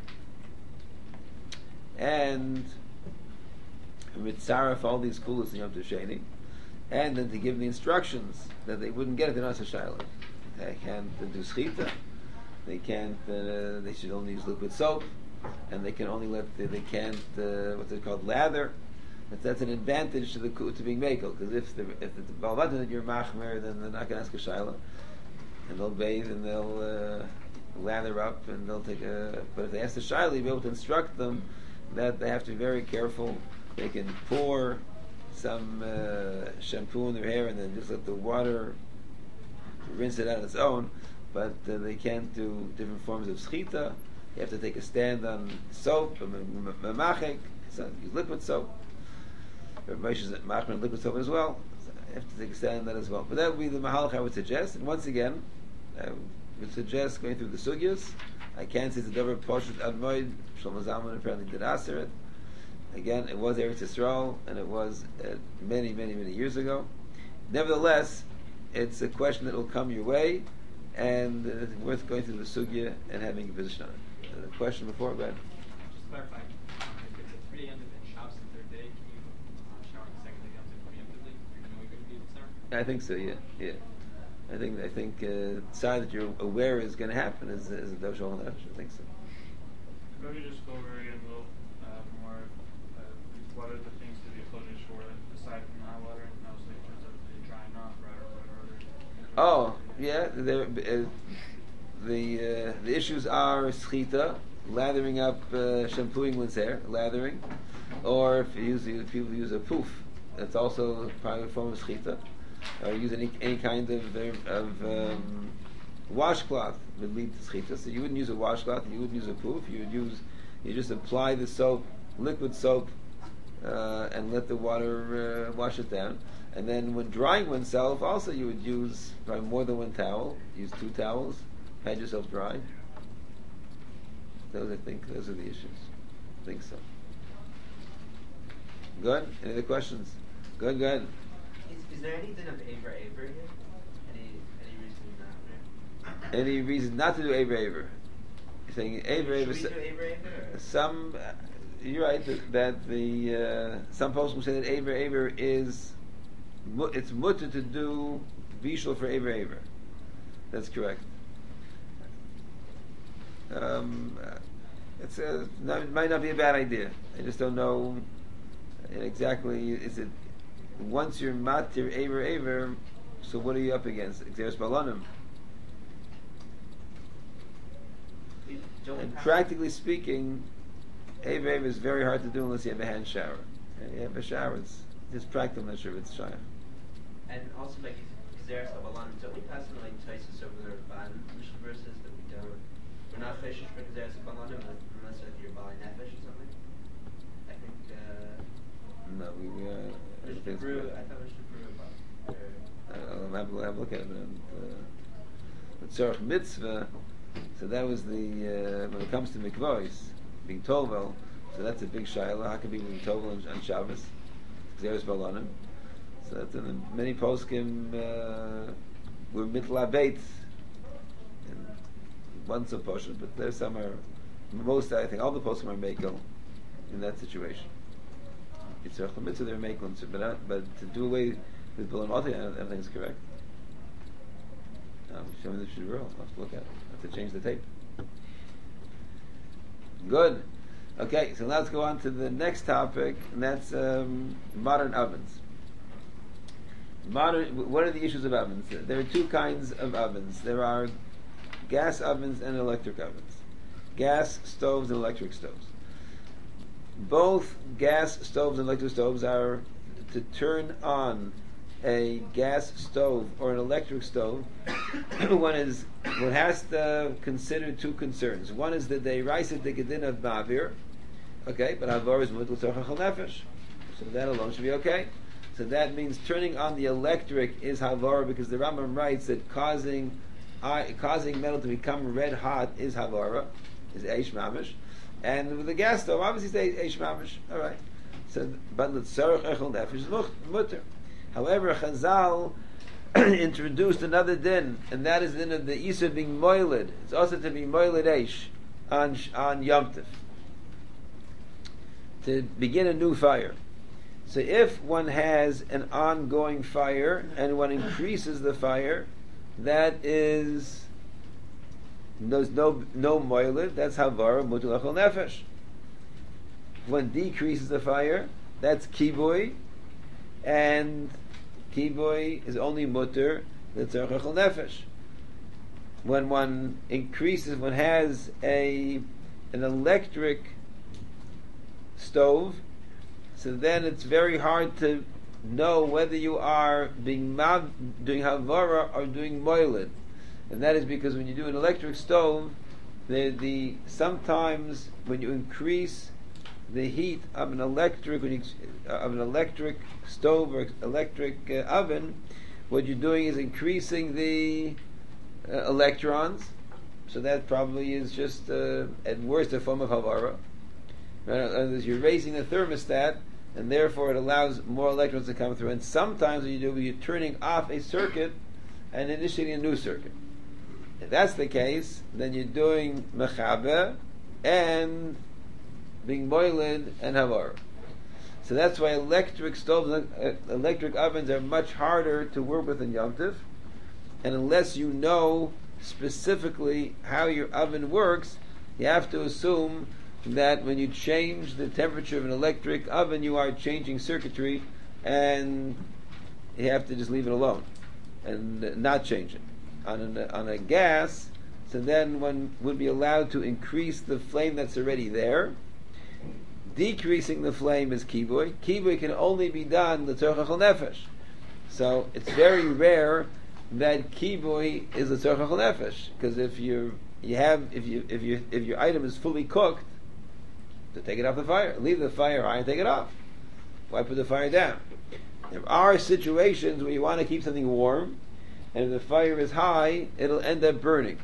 and mitzaref all these kulas in Yom Tov Sheni, and then to give the instructions that they wouldn't get it in Asa Shaila. They can't uh, do schita, they can't, uh, they should only use liquid soap, and they can only let, the, they can't, uh, what's it called, lather. But that's an advantage to the to being mekel, because if the if the balvatan that you're machmer, then they're not going to ask a shaila, and they'll bathe and they'll uh, lather up and they'll take a. But if they ask the shaila, you'll be able to instruct them that they have to be very careful. They can pour some uh, shampoo in their hair and then just let the water rinse it out on its own, but uh, they can't do different forms of schita. You have to take a stand on soap, mamachek, so use liquid soap. Moshe is machmer liquid soap as well. So I have to take a stand on that as well. But that would be the mahalach I would suggest. And once again, I would suggest going through the sugyas. I can't say the davar poshet admoid. Shlomo Zalman apparently did answer it. Again, it was Eretz Yisrael, and it was uh, many, many, many years ago. Nevertheless, it's a question that will come your way, and uh, it's worth going through the sugya and having a position on it. Uh, the question before, go ahead. Just clarify. Um, if it's a three day and Shabbos the third day, can you uh, shower the second day preemptively? Even though we couldn't be there? I think so. Yeah, yeah. I think I think uh, the sign that you're aware is going to happen is is a dosh all I think so. Maybe just go over again a little uh, more. Uh, what are the things to be approaches for aside from the hot water, and mostly in terms of the drying off, right, or whatever? Oh, yeah. There, uh, the uh, the issues are schita, lathering up, uh, shampooing one's hair, lathering, or if you use if people use a poof, that's also part of a form of schita. Or use any any kind of of um, washcloth would lead to schita. So you wouldn't use a washcloth, you wouldn't use a poof. You would use you just apply the soap, liquid soap, uh, and let the water uh, wash it down. And then when drying oneself, also you would use probably more than one towel. Use two towels. Pad yourself dry. Those I think those are the issues. I think so. Good. Any other questions? Good. Good. Is, is there anything of Aver Aver here? Any any reason not there? Any reason not to do Aver Aver? You're saying Aver Aver. Should we do Aver Aver? Some, uh, you're right that, that the uh, some folks will say that Aver Aver is it's mutter to do vishul for Aver Aver. That's correct. Um, uh, it's a, not, it might not be a bad idea. I just don't know exactly. Is it once you're matir Aver Aver? So what are you up against? Gezeres Balanim. And practically speaking, Aver Aver is very hard to do unless you have a hand shower. And you have a shower. It's just practical. I'm not sure if it's shy. And also, like Gezeres Balanim, don't we pass on like Taisus over the Rabban Mishnah verses that we don't? We're not fishes for Gezeres Balanim unless like you're buying nefesh or something. I think. Uh, no. We, we, uh, We should brew, I thought we should brew about uh, I'll have, we'll have a look at it. And, uh, the Tzorch Mitzvah, so that was the, uh, when it comes to mikvahs, being Tovel, so that's a big shayla. How can be being Tovel on, on Shabbos? Xeris Balanim. So that's in the, many poskim uh, were mitla beit, and one some portion, but there's some are most. I think all the poskim are mekel in that situation. It's a mitzvah they're mekel, but not, but to do away with bilam ati, I don't think is correct. Um, show me the shidduch. I'll have to look at it. I have to change the tape. Good. Okay, so let's go on to the next topic, and that's um, modern ovens. Modern. What are the issues of ovens? There are two kinds of ovens. There are gas ovens and electric ovens. Gas stoves and electric stoves. Both gas stoves and electric stoves are to turn on a gas stove or an electric stove. one is one has to consider two concerns. One is that they rise at the gedin of ma'avir, okay, but avor is mutal tzorchach nefesh, so that alone should be okay. So that means turning on the electric is havara, because the Rambam writes that causing uh, causing metal to become red hot is havara, is eish mamish, and with the gas stove obviously it's eish mamish. All right. So but the tzorchach nefesh is mutter. However, Chazal introduced another din, and that is the din of the Isur being moiled. It's also to be moiled eish on on Yom Tov, to begin a new fire. So if one has an ongoing fire and one increases the fire, that is there's no no moiled. That's havara mutul achol nefesh. If one decreases the fire, that's kibui, and kibui is only mutter the tzorchach nefesh. When one increases, one has a an electric stove, so then it's very hard to know whether you are being mav, doing havara or doing moiled, and that is because when you do an electric stove, the the sometimes when you increase the heat of an electric when you, uh, of an electric stove or electric uh, oven, what you're doing is increasing the uh, electrons. So that probably is just uh, at worst a form of havara. Right? You're raising the thermostat, and therefore it allows more electrons to come through. And sometimes what you do, you're turning off a circuit and initiating a new circuit. If that's the case, then you're doing mechaber and being moiled and havara. So that's why electric stoves, uh, electric ovens are much harder to work with in Yom Tov. And unless you know specifically how your oven works, you have to assume that when you change the temperature of an electric oven, you are changing circuitry, and you have to just leave it alone and not change it. On an, on a gas, so then one would be allowed to increase the flame that's already there. Decreasing the flame is kibui. Kibui can only be done the tzorchach nefesh. So it's very rare that kibui is the tzorchach nefesh, because if you you have if you if you if your item is fully cooked, to take it off the fire, leave the fire high and take it off. Why put the fire down? There are situations where you want to keep something warm, and if the fire is high, it'll end up burning.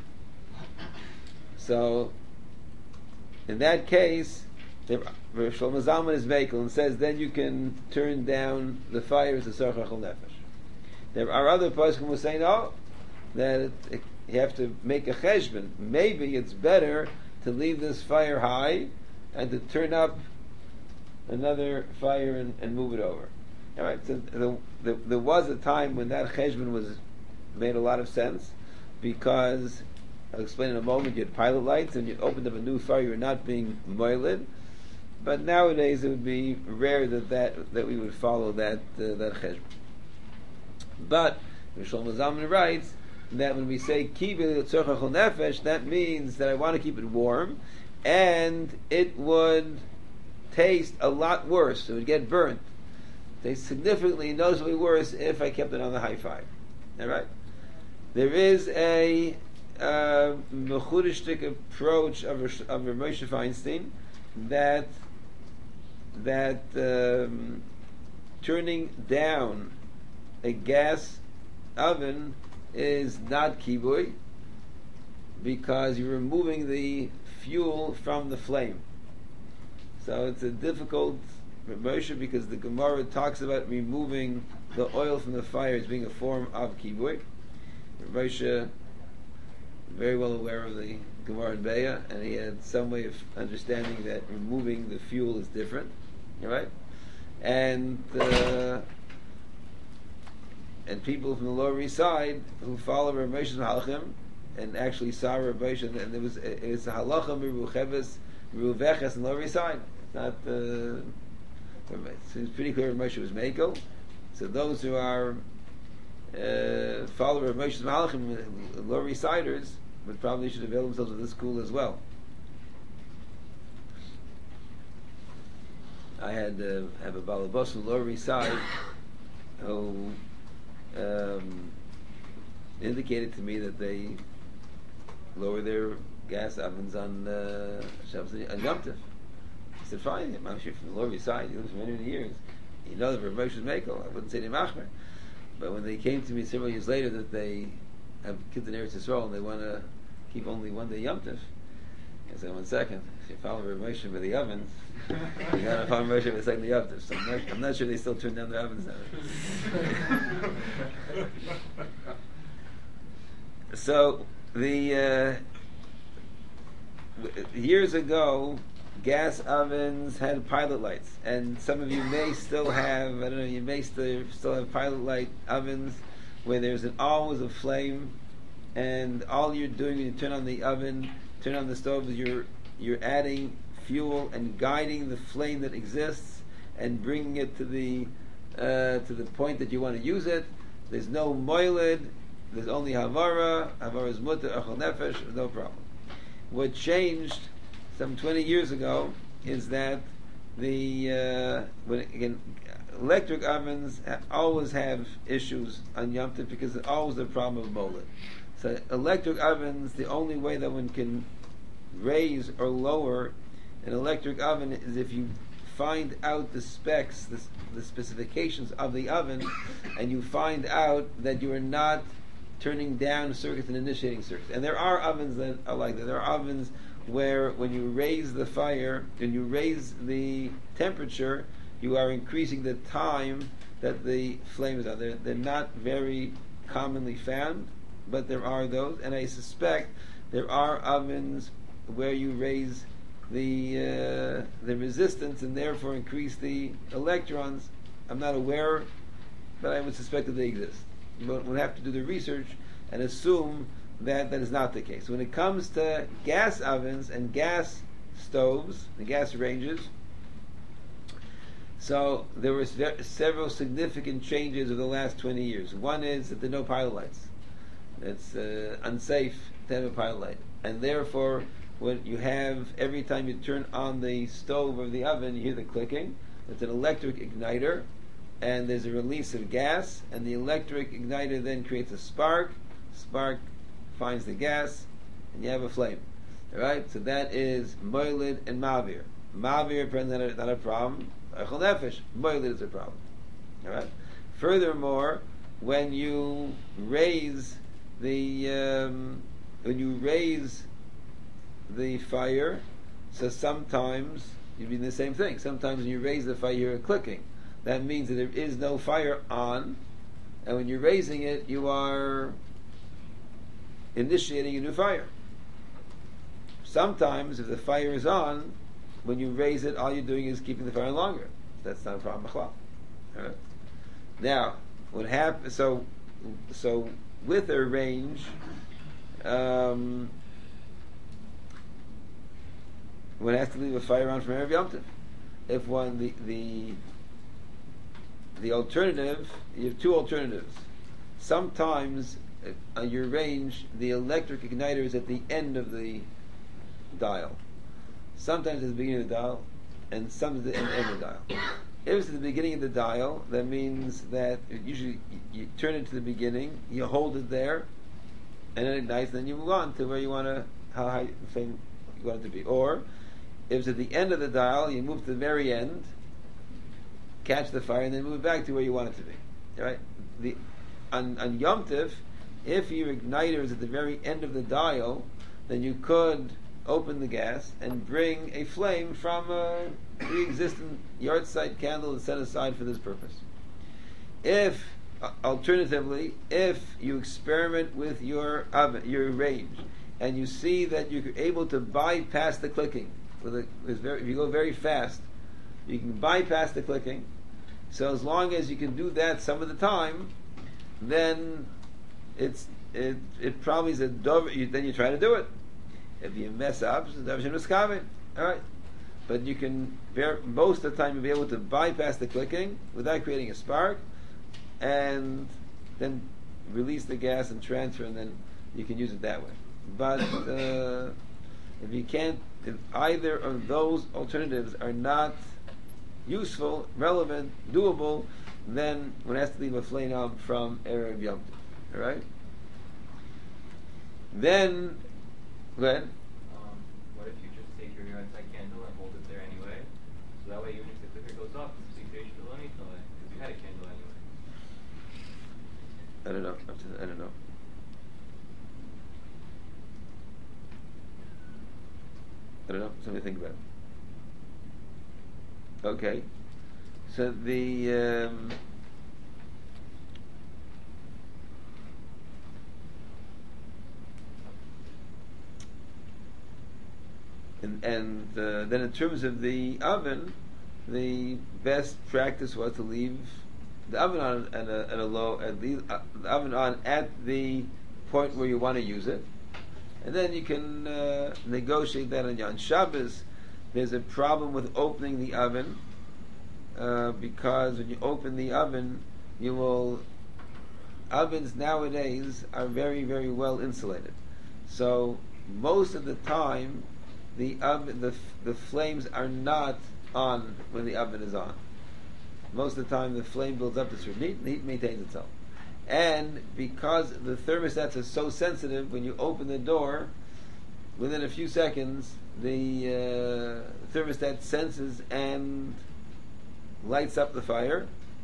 So in that case, Rav Shlomo Zalman is mekel and says then you can turn down the fire as a tzorchach nefesh. There are other poskim who say no, that it, it, you have to make a cheshbon. Maybe it's better to leave this fire high and to turn up another fire and, and move it over. All right. So the, the, there was a time when that cheshbon was made a lot of sense, because I'll explain in a moment. You had pilot lights and you opened up a new fire. You're not being moiled. But nowadays it would be rare that, that, that we would follow that uh, that cheshbon. But Shlomo Zalman writes that when we say kibui tzorchach nefesh, that means that I want to keep it warm, and it would taste a lot worse. It would get burnt. Taste significantly, noticeably worse if I kept it on the high fire. All right. There is a uh, mechudishtik approach of of Moshe Feinstein that that um, turning down a gas oven is not kibui because you're removing the fuel from the flame. So it's a difficult Moshe because the Gemara talks about removing the oil from the fire as being a form of kibui. Moshe very well aware of the Gemara in Beya, and he had some way of understanding that removing the fuel is different, right? And uh, and people from the Lower East Side who follow Rav Moshe's Malachim and actually saw Rav Moshe, and there was it's a halacha mirucheves miruveches in the Lower East Side. It's not. Uh, it's pretty clear Rav Moshe was Meiko. So those who are uh, follow Rav Moshe's Malachim, Lower East Siders, would probably should avail themselves of this school as well. I had uh, have a balabos from Lower East Side who um, indicated to me that they lower their gas ovens on uh, Shabbos and Yom Tov. I said, fine, I'm sure from the Lower East Side, he lives for many, many years. You know that Rav Moshe was Mekel. I wouldn't say the Machmer. But when they came to me several years later that they have kids in Eretz Yisrael and they want to keep only one day Yom Tov, I said, one second, if you follow Rav Moshe with the ovens, you got to follow Rav Moshe with the second Yom Tov. So I'm not, I'm not sure they still turn down their ovens now. So the uh, w- years ago, gas ovens had pilot lights, and some of you may still have, I don't know, you may still still have pilot light ovens where there's an always a flame, and all you're doing when you turn on the oven, turn on the stove, is you're you're adding fuel and guiding the flame that exists and bringing it to the uh, to the point that you want to use it. There's no moiled, there's only havara. Havara is mutter, achal nefesh, no problem. What changed some twenty years ago is that the uh, when again electric ovens ha- always have issues on Yom Tov because there's always the problem of molded. So electric ovens, the only way that one can raise or lower an electric oven is if you find out the specs, the, the specifications of the oven, and you find out that you are not turning down circuits and initiating circuits. And there are ovens that are like that. There are ovens where when you raise the fire, when you raise the temperature, you are increasing the time that the flame is on. They're, they're not very commonly found, but there are those. And I suspect there are ovens where you raise the uh, the resistance and therefore increase the electrons. I'm not aware, but I would suspect that they exist. But we'll have to do the research and assume that that is not the case. When it comes to gas ovens and gas stoves, the gas ranges, so there were several significant changes over the last twenty years. One is that there are no pilot lights. It's uh, unsafe to have a pilot light. And therefore, when you have, every time you turn on the stove or the oven, you hear the clicking. It's an electric igniter, and there's a release of gas, and the electric igniter then creates a spark. Spark finds the gas, and you have a flame. All right? So that is moilid and mavir. Mavir is not a, not a problem. Echol nefesh, moilid is a problem. All right? Furthermore, when you raise the um, when you raise the fire, so sometimes you mean the same thing. Sometimes when you raise the fire, you're clicking. That means that there is no fire on, and when you're raising it, you are initiating a new fire. Sometimes, if the fire is on, when you raise it, all you're doing is keeping the fire on longer. That's not a problem. All right. Now, what happens? So, so with a range, um, one has to leave a fire on from Erev Yom Tov. If one the the the alternative, you have two alternatives. Sometimes uh, on your range, the electric igniter is at the end of the dial. Sometimes at the beginning of the dial, and sometimes at the end of the dial. If it's at the beginning of the dial, that means that usually you, you turn it to the beginning, you hold it there, and it ignites, and then you move on to where you want to, how high the flame you want it to be. Or if it's at the end of the dial, you move to the very end, catch the fire and then move it back to where you want it to be. All right? The, on, on Yom Tiv, if your igniter is at the very end of the dial, then you could open the gas and bring a flame from a pre-existing yard site candle that's set aside for this purpose. If, uh, alternatively, if you experiment with your oven, your range, and you see that you're able to bypass the clicking, with a, with very, if you go very fast, you can bypass the clicking. So as long as you can do that some of the time, then it's it it probably is a dov. You, then you try to do it. If you mess up, it's a dov shen miskaven. All right, but you can most of the time you'll be able to bypass the clicking without creating a spark, and then release the gas and transfer, and then you can use it that way. But uh, if you can't, if either of those alternatives are not useful, relevant, doable, then one has to leave a flame on from Erev Yom Tov. All right. Then, go ahead. Um, what if you just take your yard side candle and hold it there anyway? So that way, even if the clicker goes off, it's a situation of learning because you had a candle anyway. I don't know. I don't know. I don't know. Something to think about. Okay. So the um, and, and uh, then in terms of the oven, the best practice was to leave the oven on at a, at a low, at the, uh, the oven on at the point where you want to use it, and then you can uh, negotiate that on Yom Shabbos. There's a problem with opening the oven uh, because when you open the oven, you will. Ovens nowadays are very, very well insulated, so most of the time, the oven, the the flames are not on when the oven is on. Most of the time, the flame builds up to certain heat, and the heat maintains itself. And because the thermostats are so sensitive, when you open the door, within a few seconds, the uh, thermostat senses and lights up the fire.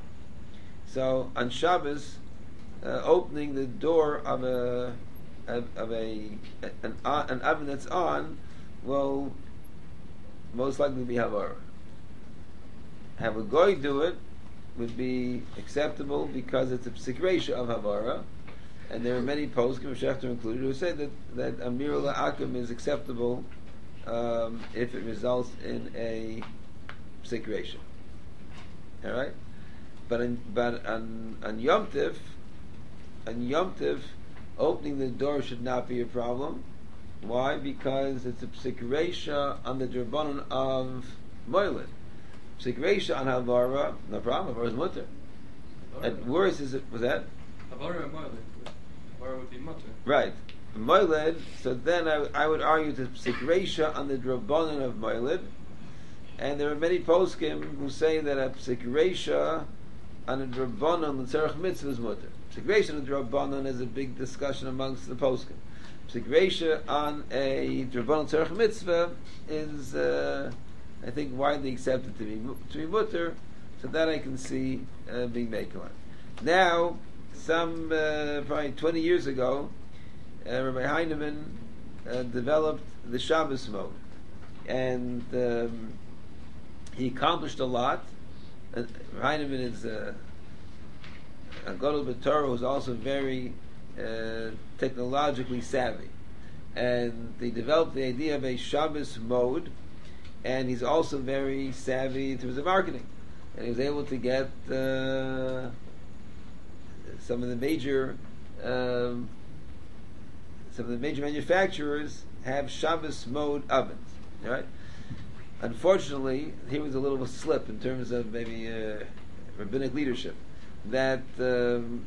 So on Shabbos, uh, opening the door of a of, of a an, an oven that's on will most likely be havara. Have a goy do it would be acceptable because it's a psikresha of havara, and there are many poskim, Shechter included, who say that that amir la'akim is acceptable um, if it results in a psikresha. All right, but in, but on on Yom Tiv, on Yom Tiv, opening the door should not be a problem. Why? Because it's a psikresha on the drabanan of moilid. Psikresha on havara, no problem. Havara is mutter. At worst, is it was that? Havara and moilid. Havara would be mutter. Right, moilid. So then I, I would argue that psikresha on the drabanan of moilid, and there are many poskim who say that a psikresha on a drabanan the tzarech mitzvah is mutter. Psikresha on a drabanan is a big discussion amongst the poskim. Psikresha on a drabanan tzarech mitzvah is. Uh, I think widely accepted to be to be mutter, so that I can see uh, being meikon. Now, some uh, probably twenty years ago, uh, Rabbi Heinemann uh, developed the Shabbos mode, and um, he accomplished a lot. Uh, Heinemann is a, a Gadol B'Torah who's also very uh, technologically savvy, and they developed the idea of a Shabbos mode. And he's also very savvy in terms of marketing, and he was able to get uh, some of the major um, some of the major manufacturers have Shabbos mode ovens. All right. Unfortunately, here was a little of a slip in terms of maybe uh, rabbinic leadership, that um,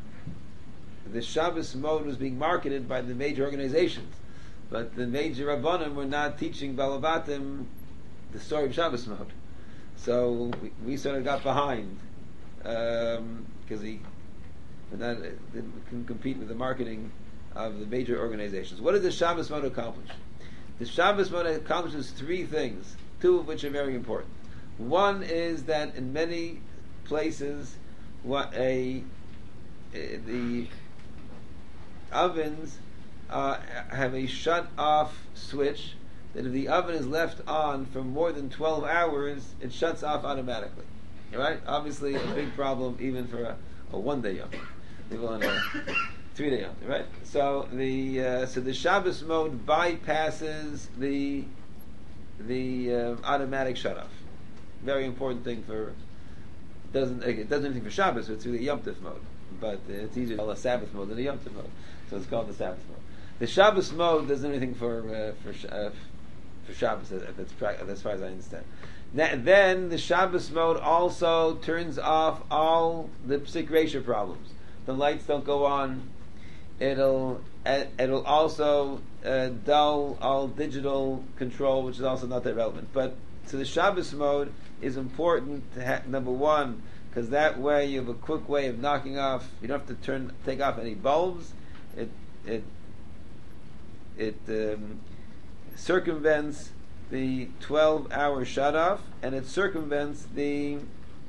the Shabbos mode was being marketed by the major organizations, but the major rabbanim were not teaching balabatim the story of Shabbos mode. So we, we sort of got behind because um, he not, didn't compete with the marketing of the major organizations. What does the Shabbos mode accomplish? The Shabbos mode accomplishes three things, two of which are very important. One is that in many places, what a, a the ovens uh, have a shut-off switch that if the oven is left on for more than twelve hours, it shuts off automatically. All right? Obviously, a big problem even for a, a one-day yom, even on a three-day yom. Right? So the uh, so the Shabbos mode bypasses the the uh, automatic shut-off. Very important thing for doesn't it doesn't anything for Shabbos. It's really Yom Tov mode, but uh, it's easier to call a Sabbath mode than a Yom Tov mode. So it's called the Sabbath mode. The Shabbos mode doesn't anything for uh, for uh, for Shabbos. That's as far as I understand. Then the Shabbos mode also turns off all the psik reisha problems. The lights don't go on. It'll it'll also uh, dull all digital control, which is also not that relevant. But so the Shabbos mode is important to ha- number one, because that way you have a quick way of knocking off. You don't have to turn take off any bulbs. It it it um, circumvents the twelve-hour shut-off, and it circumvents the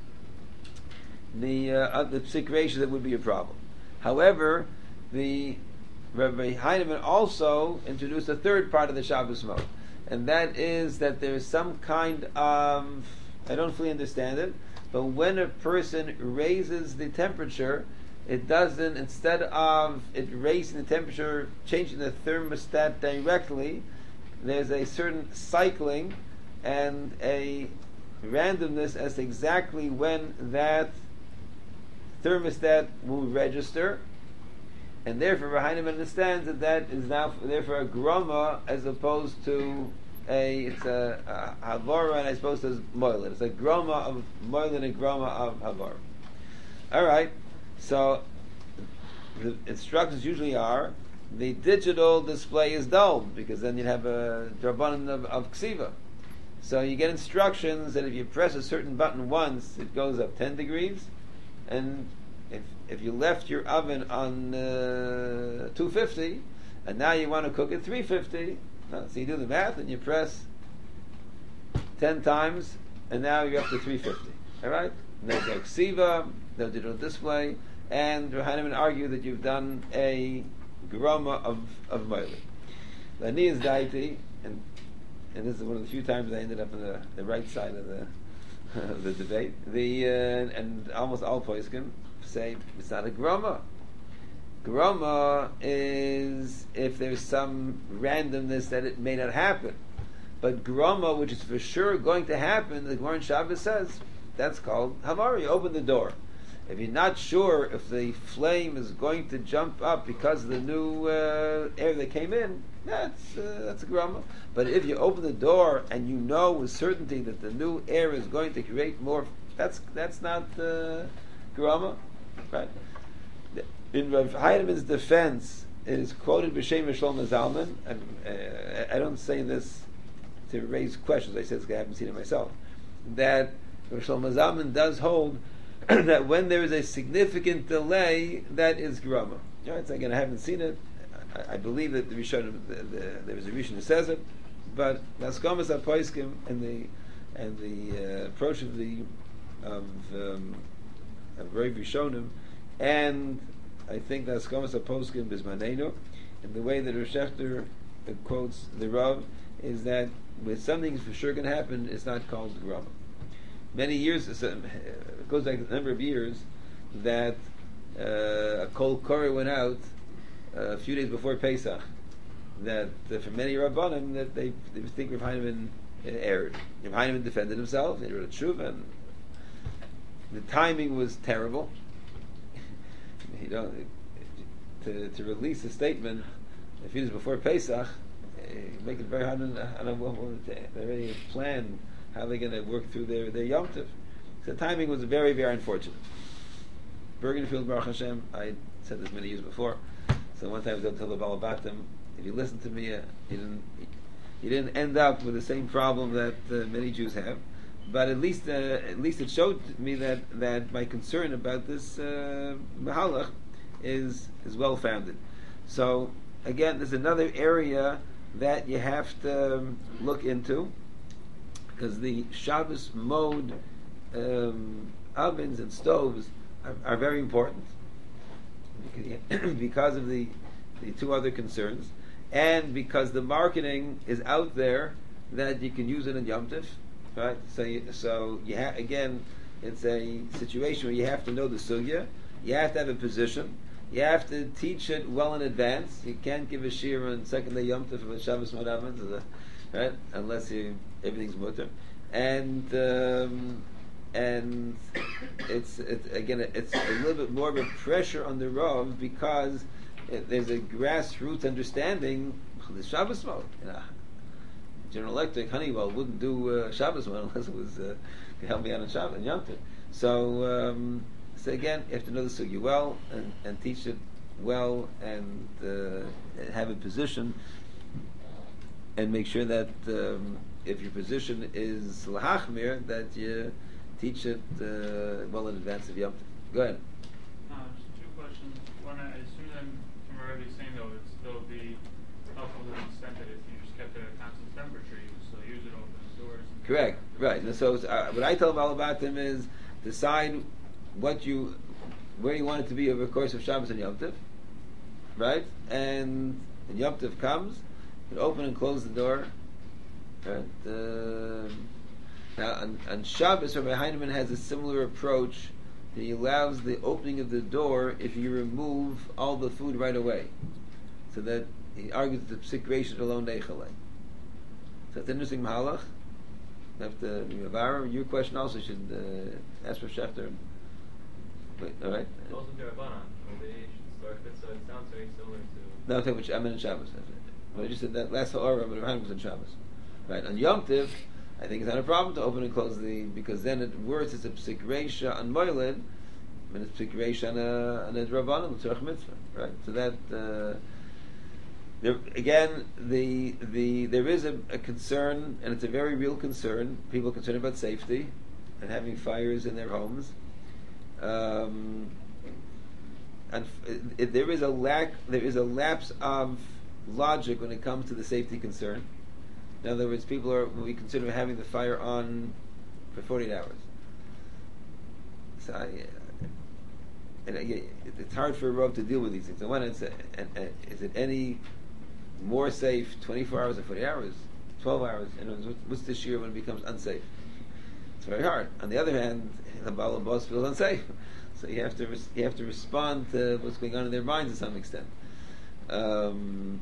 the uh, the psik reisha that would be a problem. However, the Rabbi Heinemann also introduced a third part of the Shabbos mode, and that is that there is some kind of, I don't fully understand it, but when a person raises the temperature, it doesn't, instead of it raising the temperature, changing the thermostat directly, there's a certain cycling and a randomness as to exactly when that thermostat will register, and therefore Heinemann understands that that is now therefore a groma as opposed to a it's a, a havara, and I suppose it's moilin. It's a groma of moilin and groma of havara. All right, so the instructions usually are the digital display is dulled because then you'd have a drabanan of, of ksiva. So you get instructions that if you press a certain button once, it goes up ten degrees, and if if you left your oven on uh, two fifty, and now you want to cook at three fifty, no, so you do the math and you press ten times, and now you're up to three fifty. All right, and there's no ksiva, no digital display, and Heinemann argued that you've done a groma of of moilin. The ani is daiti, and and this is one of the few times I ended up on the, the right side of the of the debate. The uh, and almost all poskim say it's not a groma. Groma is if there's some randomness that it may not happen, but groma, which is for sure going to happen, the Gemara in Shabbos says that's called havara. You open the door. If you're not sure if the flame is going to jump up because of the new uh, air that came in, that's uh, that's a groma. But if you open the door and you know with certainty that the new air is going to create more, that's that's not uh, groma, right? In Rav Heinemann's defense, it is quoted b'shem Shlomo Zalman, and uh, I don't say this to raise questions. I said this because I haven't seen it myself. That Rav Shlomo Zalman does hold that when there is a significant delay, that is groma. You know, it's, again, I haven't seen it. I, I believe that the Rishon, the, the, there is a Rishon who says it, but that's Gomas HaPoiskim and the and the uh, approach of the of um, of Rav Rishonim, and I think that's Gomas HaPoiskim Bismanenu, and the way that Rosh Hashanah quotes the Rav is that with something for sure going to happen, it's not called groma. Many years, it goes back a number of years, that uh, a kol korah went out uh, a few days before Pesach. That uh, for many Rabbanim, that they, they think Rav Heinemann uh, erred. Rav Heinemann defended himself. He wrote a tshuva, and the timing was terrible. You know, to to release a statement a few days before Pesach, uh, make it very hard. On, on a woman. They already planned how they're going to work through their, their Yom Tov. So the timing was very, very unfortunate. Bergenfield, Baruch Hashem, I said this many years before, so one time I was able to tell the Balabatim, if you listen to me, uh, you didn't you didn't end up with the same problem that uh, many Jews have, but at least uh, at least it showed me that, that my concern about this uh, Mahalach is, is well-founded. So, again, there's another area that you have to um, look into. because the Shabbos mode um, ovens and stoves are, are very important because, because of the the two other concerns, and because the marketing is out there that you can use it in Yom Tov, right? So, you, so you ha- again, it's a situation where you have to know the sugya, you have to have a position, you have to teach it well in advance. You can't give a shir on second day Yom Tov of Shabbos Modavans, right? Unless you everything's mutter, and um, and it's it's again it's a little bit more of a pressure on the Rav because it, there's a grassroots understanding the Shabbos mode. You know, General Electric, Honeywell wouldn't do uh, Shabbos mode unless it was uh, to help me out on Shabbos and Yom Tov. So um, so again, you have to know the sugya well and, and teach it well and uh, have a position and make sure that um, if your position is lahachmir, that you teach it uh, well in advance of Yom Tov. Go ahead. Uh, just two questions. One, I assume that from already saying though, it'd still be helpful to the extent that if you just kept it at a constant temperature, you would still use it, open the doors. Correct. Right. And so uh, what I tell all about them is decide what you, where you want it to be over the course of Shabbos and Yom Tov, right? And when Yom Tov comes, you open and close the door. Right? Uh, now, on, on Shabbos, Rabbi Heinemann has a similar approach. That he allows the opening of the door if you remove all the food right away, so that he argues the psik reishis alone nechalei. So it's an interesting mahalach. After Yavara, your question also should uh, ask for Schechter. Wait, all right. It's also Derabanan. They should start with, so it sounds very similar to. No, I'm talking about I'm in Shabbos. But I just said that last Ha'ara, but Rabbi was in Shabbos. Right. On Yom Tov, I think it's not a problem to open and close the, because then it works as a psik reisha on Moiled, and it's psik reisha on a, on a Drabanan, Tzorach Mitzvah. Right. So that, uh, there, again, the the there is a, a concern, and it's a very real concern. People are concerned about safety and having fires in their homes. Um, and it, it, there is a lack, there is a lapse of logic when it comes to the safety concern. In other words, people are we consider having the fire on for forty-eight hours. So, I, and I, it's hard for a Rav to deal with these things. On one hand, it's a, and, and is it any more safe twenty-four hours or forty hours, twelve hours? And what's this year when it becomes unsafe? It's very hard. On the other hand, the Baal boss feels unsafe, so you have to res- you have to respond to what's going on in their minds to some extent. Um,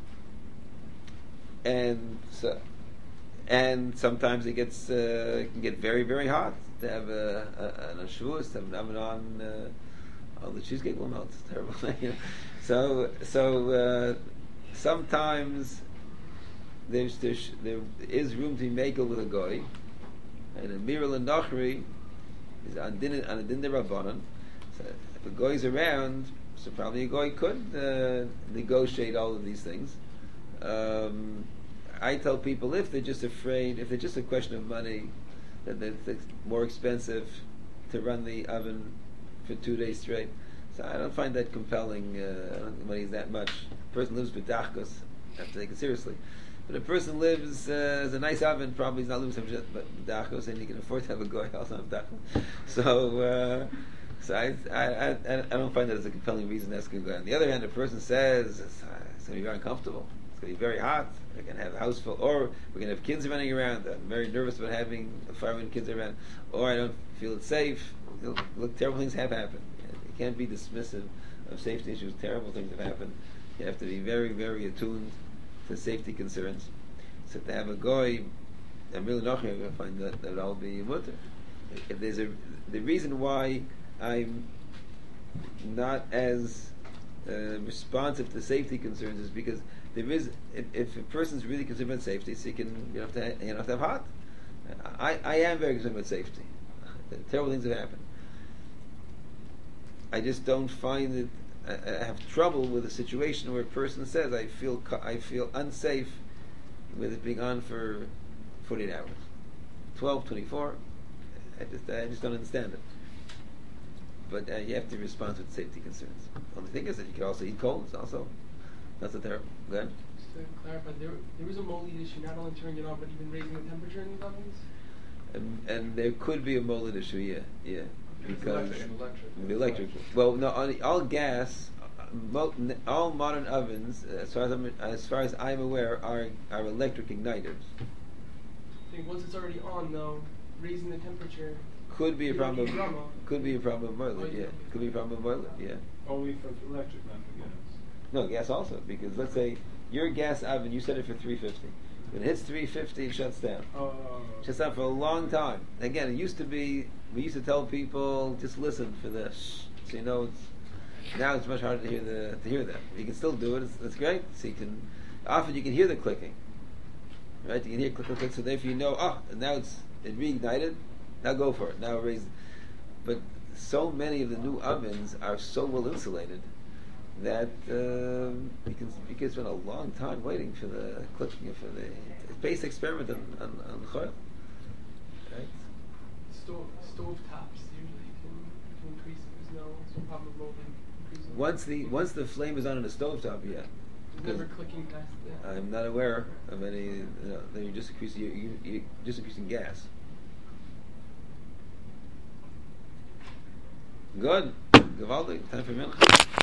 and so, and sometimes it gets uh, it can get very very hot to have a, a, an ashvus, to have an oven on. Uh, all the cheesecake will melt. It's terrible. You know? So so uh, sometimes there's, there's there is room to be makel with a goy. And a miral and nachri is on din on a din de rabbanon. So if a goy is around, so probably a goy could uh, negotiate all of these things. Um, I tell people if they're just afraid, if it's just a question of money, that it's more expensive to run the oven for two days straight. So I don't find that compelling. Uh, I don't think money is that much. A person lives with dachkos, I have to take it seriously. But a person lives uh, as a nice oven, probably he's not living some but dachos, and he can afford to have a goy also have dachos. So, uh, so I, I, I, I don't find that as a compelling reason that's going to go. On the other hand, a person says it's, uh, it's going to be very uncomfortable. It's going to be very hot. We're going to have a house full, or we're going to have kids running around. I'm very nervous about having a fire when kids are around, or I don't feel it's safe. Look, look, terrible things have happened. You can't be dismissive of safety issues. Terrible things have happened. You have to be very, very attuned to safety concerns. So to have a goy, I'm really not going to find that that would all be mutter. If there's a the reason why I'm not as uh, responsive to safety concerns is because there is if, if a person's really concerned about safety, so you can you don't have to have, you don't have to have hot. I, I am very concerned about safety. Terrible things have happened. I just don't find it. I, I have trouble with a situation where a person says, "I feel I feel unsafe with it being on for forty-eight hours, twelve, twenty-four. I just I just don't understand it. But uh, you have to respond with safety concerns. The only thing is that you can also eat cold. It's also not so terrible. Go ahead. to clarify, there there is a mold issue, not only turning it on, but even raising the temperature in these ovens? And, and there could be a molded issue, yeah, yeah. It's Because electric, and electric. the electric. Well, no, on, all gas, uh, mo- n- all modern ovens, uh, as far as I'm, as far as I'm aware, are are electric igniters. I think once it's already on, though, raising the temperature Could be a you don't problem. need drama. Could be a problem with boiler, Oh, yeah. yeah. Could be a problem with boiler, yeah. Only for electric, not for gas. No, gas also, because let's say your gas oven, you set it for three fifty. When it hits three fifty, it shuts down. Oh. Shuts down for a long time. Again, it used to be, we used to tell people, just listen for the shh, so you know it's, now it's much harder to hear the to hear that. You can still do it, it's, it's great. So you can, often you can hear the clicking. Right? You can hear click, click, click, so therefore you know, oh, and now it's it reignited, now go for it, now raise. But so many of the new ovens are so well insulated that um, you can you can spend a long time waiting for the clicking for the base experiment on on, on choil. Right? Stove stove tops usually can, can increase it. There's no, there's no problem with molding increasing. Once the once the flame is on in a stovetop, yeah. Never clicking past that. I'm not aware of any. You know, that you're just increasing you, you, you just increasing gas. Good. Gewaldig. Time for minute.